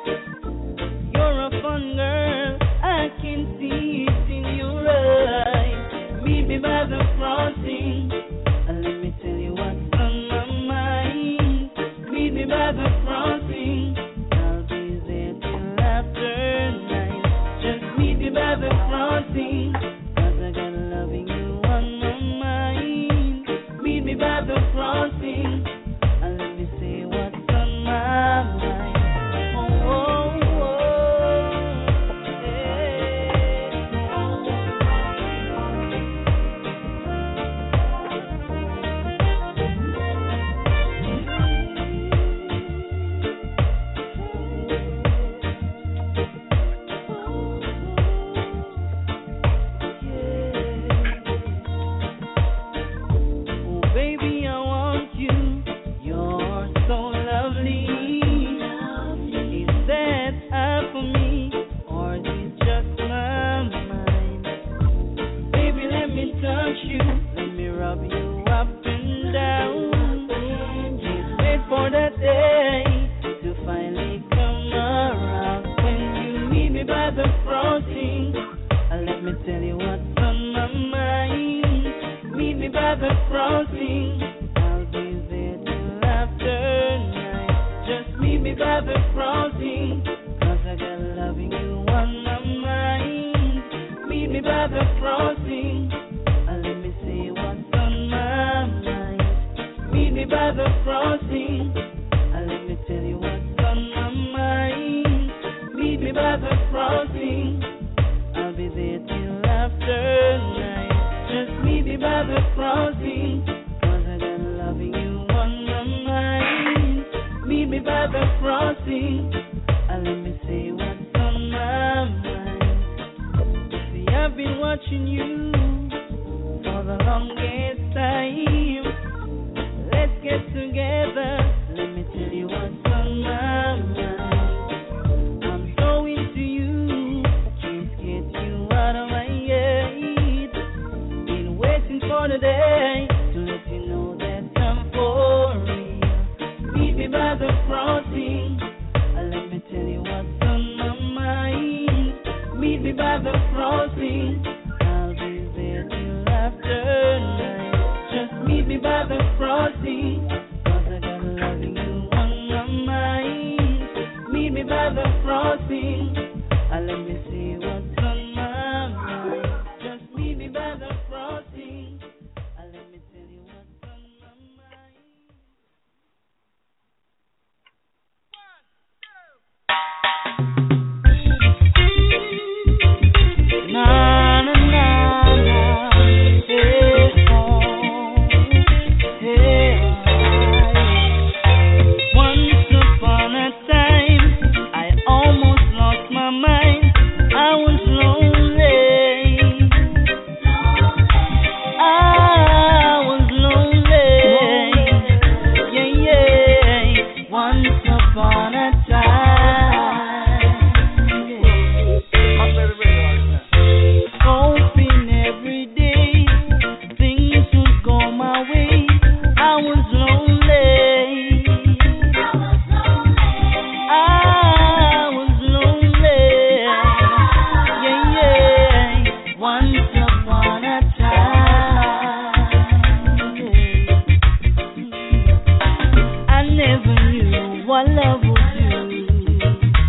Girl, I can see it in your eyes. Meet me by the crossing, and let me tell the crossing. I'll be there till after night. Just meet me by the crossing. Cause I got loving you on my mind. Meet me by the crossing. Uh, let me see what's on my mind. Meet me by the crossing. Uh, let me tell you what's on my mind. Meet me by the crossing. I'll be there till after night. Just meet me by the crossing. Cause I got loving you on my mind. Meet me by the crossing. Uh, let me see what's on my mind. See, I've been watching you for the longest time. Let's get together. Let me tell you what's on my mind. I'm so into you. Can't get you out of my head. Been waiting for the day to let you know that I'm for real. Meet me by the crossing. Uh, let me tell you what's on my mind. Meet me by the crossing. I'll be there till after night. Just meet me by the crossing. Cause I got loving you on my mind. Meet me by the crossing. Uh, let me see what's on my mind. Just meet me by the crossing. Uh, let me tell you what's on my mind. Na na na na, hey oh, hey oh. Once upon a time, I almost lost my mind. I was lonely. I was lonely. Yeah, yeah. Once upon a time. Hoping every day things would go my way. I was lonely. I was lonely. Yeah, yeah. Once upon a time. I never knew what love would do.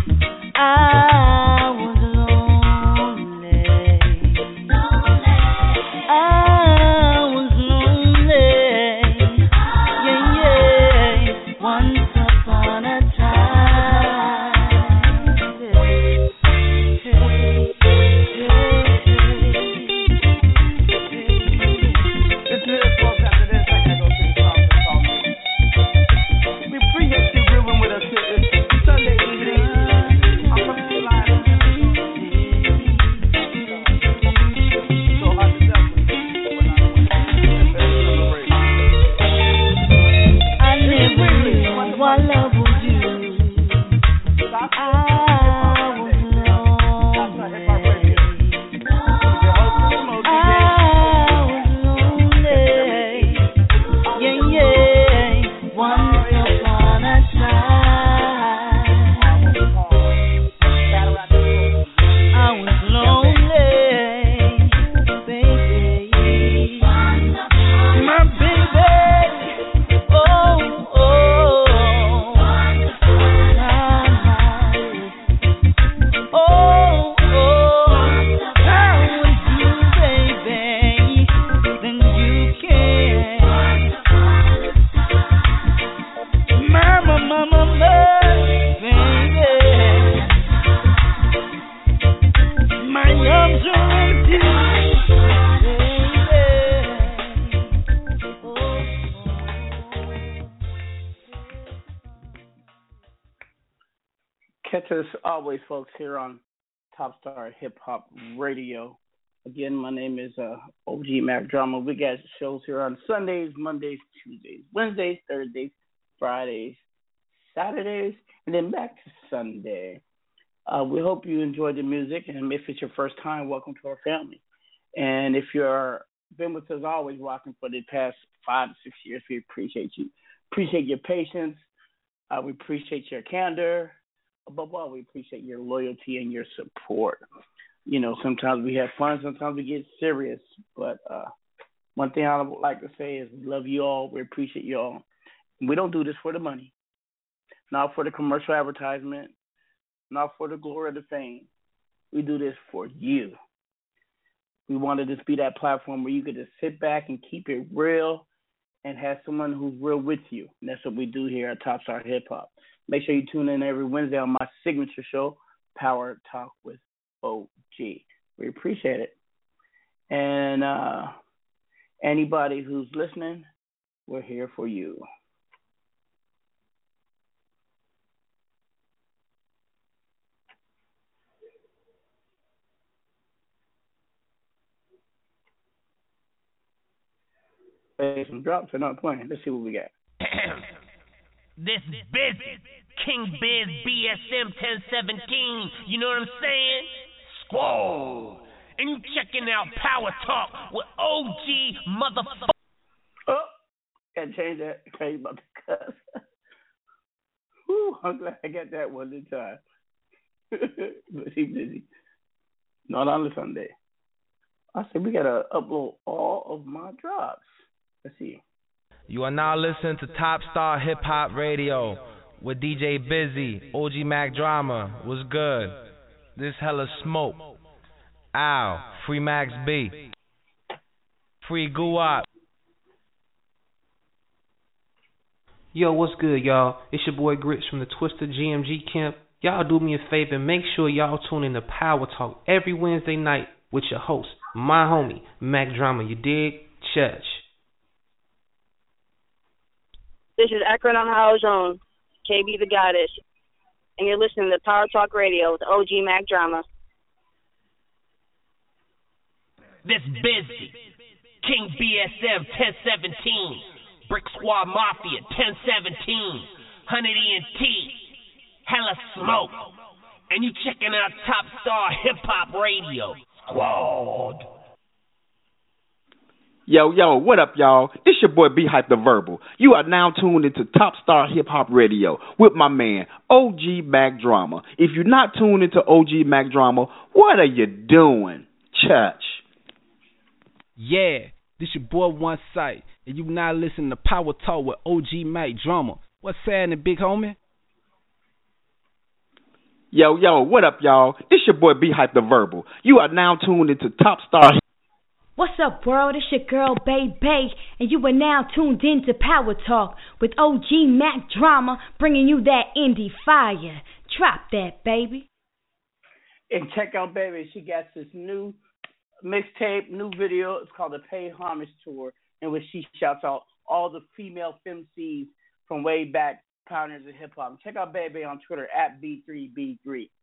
I was lonely. I was lonely. Yeah, yeah. Once upon a time. Hey, hey, This is folks after this. I gotta go to the conference call me. We appreciate you grooving with us here this Sunday evening. I'm coming to you live. So hard to tell me. I never knew what love would do. I was lonely. I was lonely. Yeah, yeah. Once upon a time. I was lonely, baby. My baby. Oh, oh. Oh, oh. I was you, baby. Then you came. Mama, mama, mama, baby. My arms are empty, baby. Oh. Catch us always, folks, here on Top Star Hip Hop Radio. Again, my name is uh, O G Mac Drama. We got shows here on Sundays, Mondays, Tuesdays, Wednesdays, Thursdays, Fridays, Saturdays, and then back to Sunday. Uh, we hope you enjoyed the music, and if it's your first time, welcome to our family. And if you're been with us always rocking for the past five to six years, we appreciate you. Appreciate your patience. Uh, we appreciate your candor. Above all, we appreciate your loyalty and your support. You know, sometimes we have fun, sometimes we get serious, but uh, One thing I would like to say is we love you all. We appreciate you all. We don't do this for the money, not for the commercial advertisement, not for the glory or the fame. We do this for you. We wanted this to be that platform where you could just sit back and keep it real and have someone who's real with you. And that's what we do here at Top Star Hip Hop. Make sure you tune in every Wednesday on my signature show, Power Talk with O G. We appreciate it. And uh, anybody who's listening, we're here for you. Hey, some drops are not playing. Let's see what we got. This Biz, King Biz, B S M ten seventeen, you know what I'm saying? Squall. And you checking out Power Talk with O G motherfucker. Oh, can't change that. Crazy about the cuss. Whew, I'm glad I got that one this time. But he busy. Not on the Sunday. I said we gotta upload all of my drops. Let's see. You are now listening to Top Star Hip Hop Radio with D J Busy, O G Mac Drama. What's good? This hella smoke. Ow. Free Max B. Free Guap. Yo, what's good, y'all? It's your boy Grits from the Twister G M G Camp. Y'all do me a favor and make sure y'all tune in to Power Talk every Wednesday night with your host, my homie, Mac Drama. You dig? Church. This is Akron, Ohio's own K B the Goddess, and you're listening to Power Talk Radio with O G Mac Drama. This Busy, King B S M ten seventeen, Brick Squad Mafia ten seventeen, Honey E and T, hella smoke, and you checking out Top Star Hip Hop Radio. Squad. Yo, yo, what up, y'all? This your boy B Hype the Verbal. You are now tuned into Top Star Hip Hop Radio with my man, O G Mac Drama. If you're not tuned into O G Mac Drama, what are you doing? Church. Yeah, this your boy One Sight, and you now listening to Power Talk with O G Mac Drama. What's happening, big homie? Yo, yo, what up, y'all? This your boy B Hype the Verbal. You are now tuned into Top Star. What's up, world? It's your girl, Bay Bay, and you are now tuned in to Power Talk with O G Mac Drama, bringing you that indie fire. Drop that, baby. And check out, baby, she got this new mixtape, new video. It's called the Pay Homage Tour, in which she shouts out all the female femcees from way back, pioneers of hip hop. Check out Baby on Twitter at B three B three.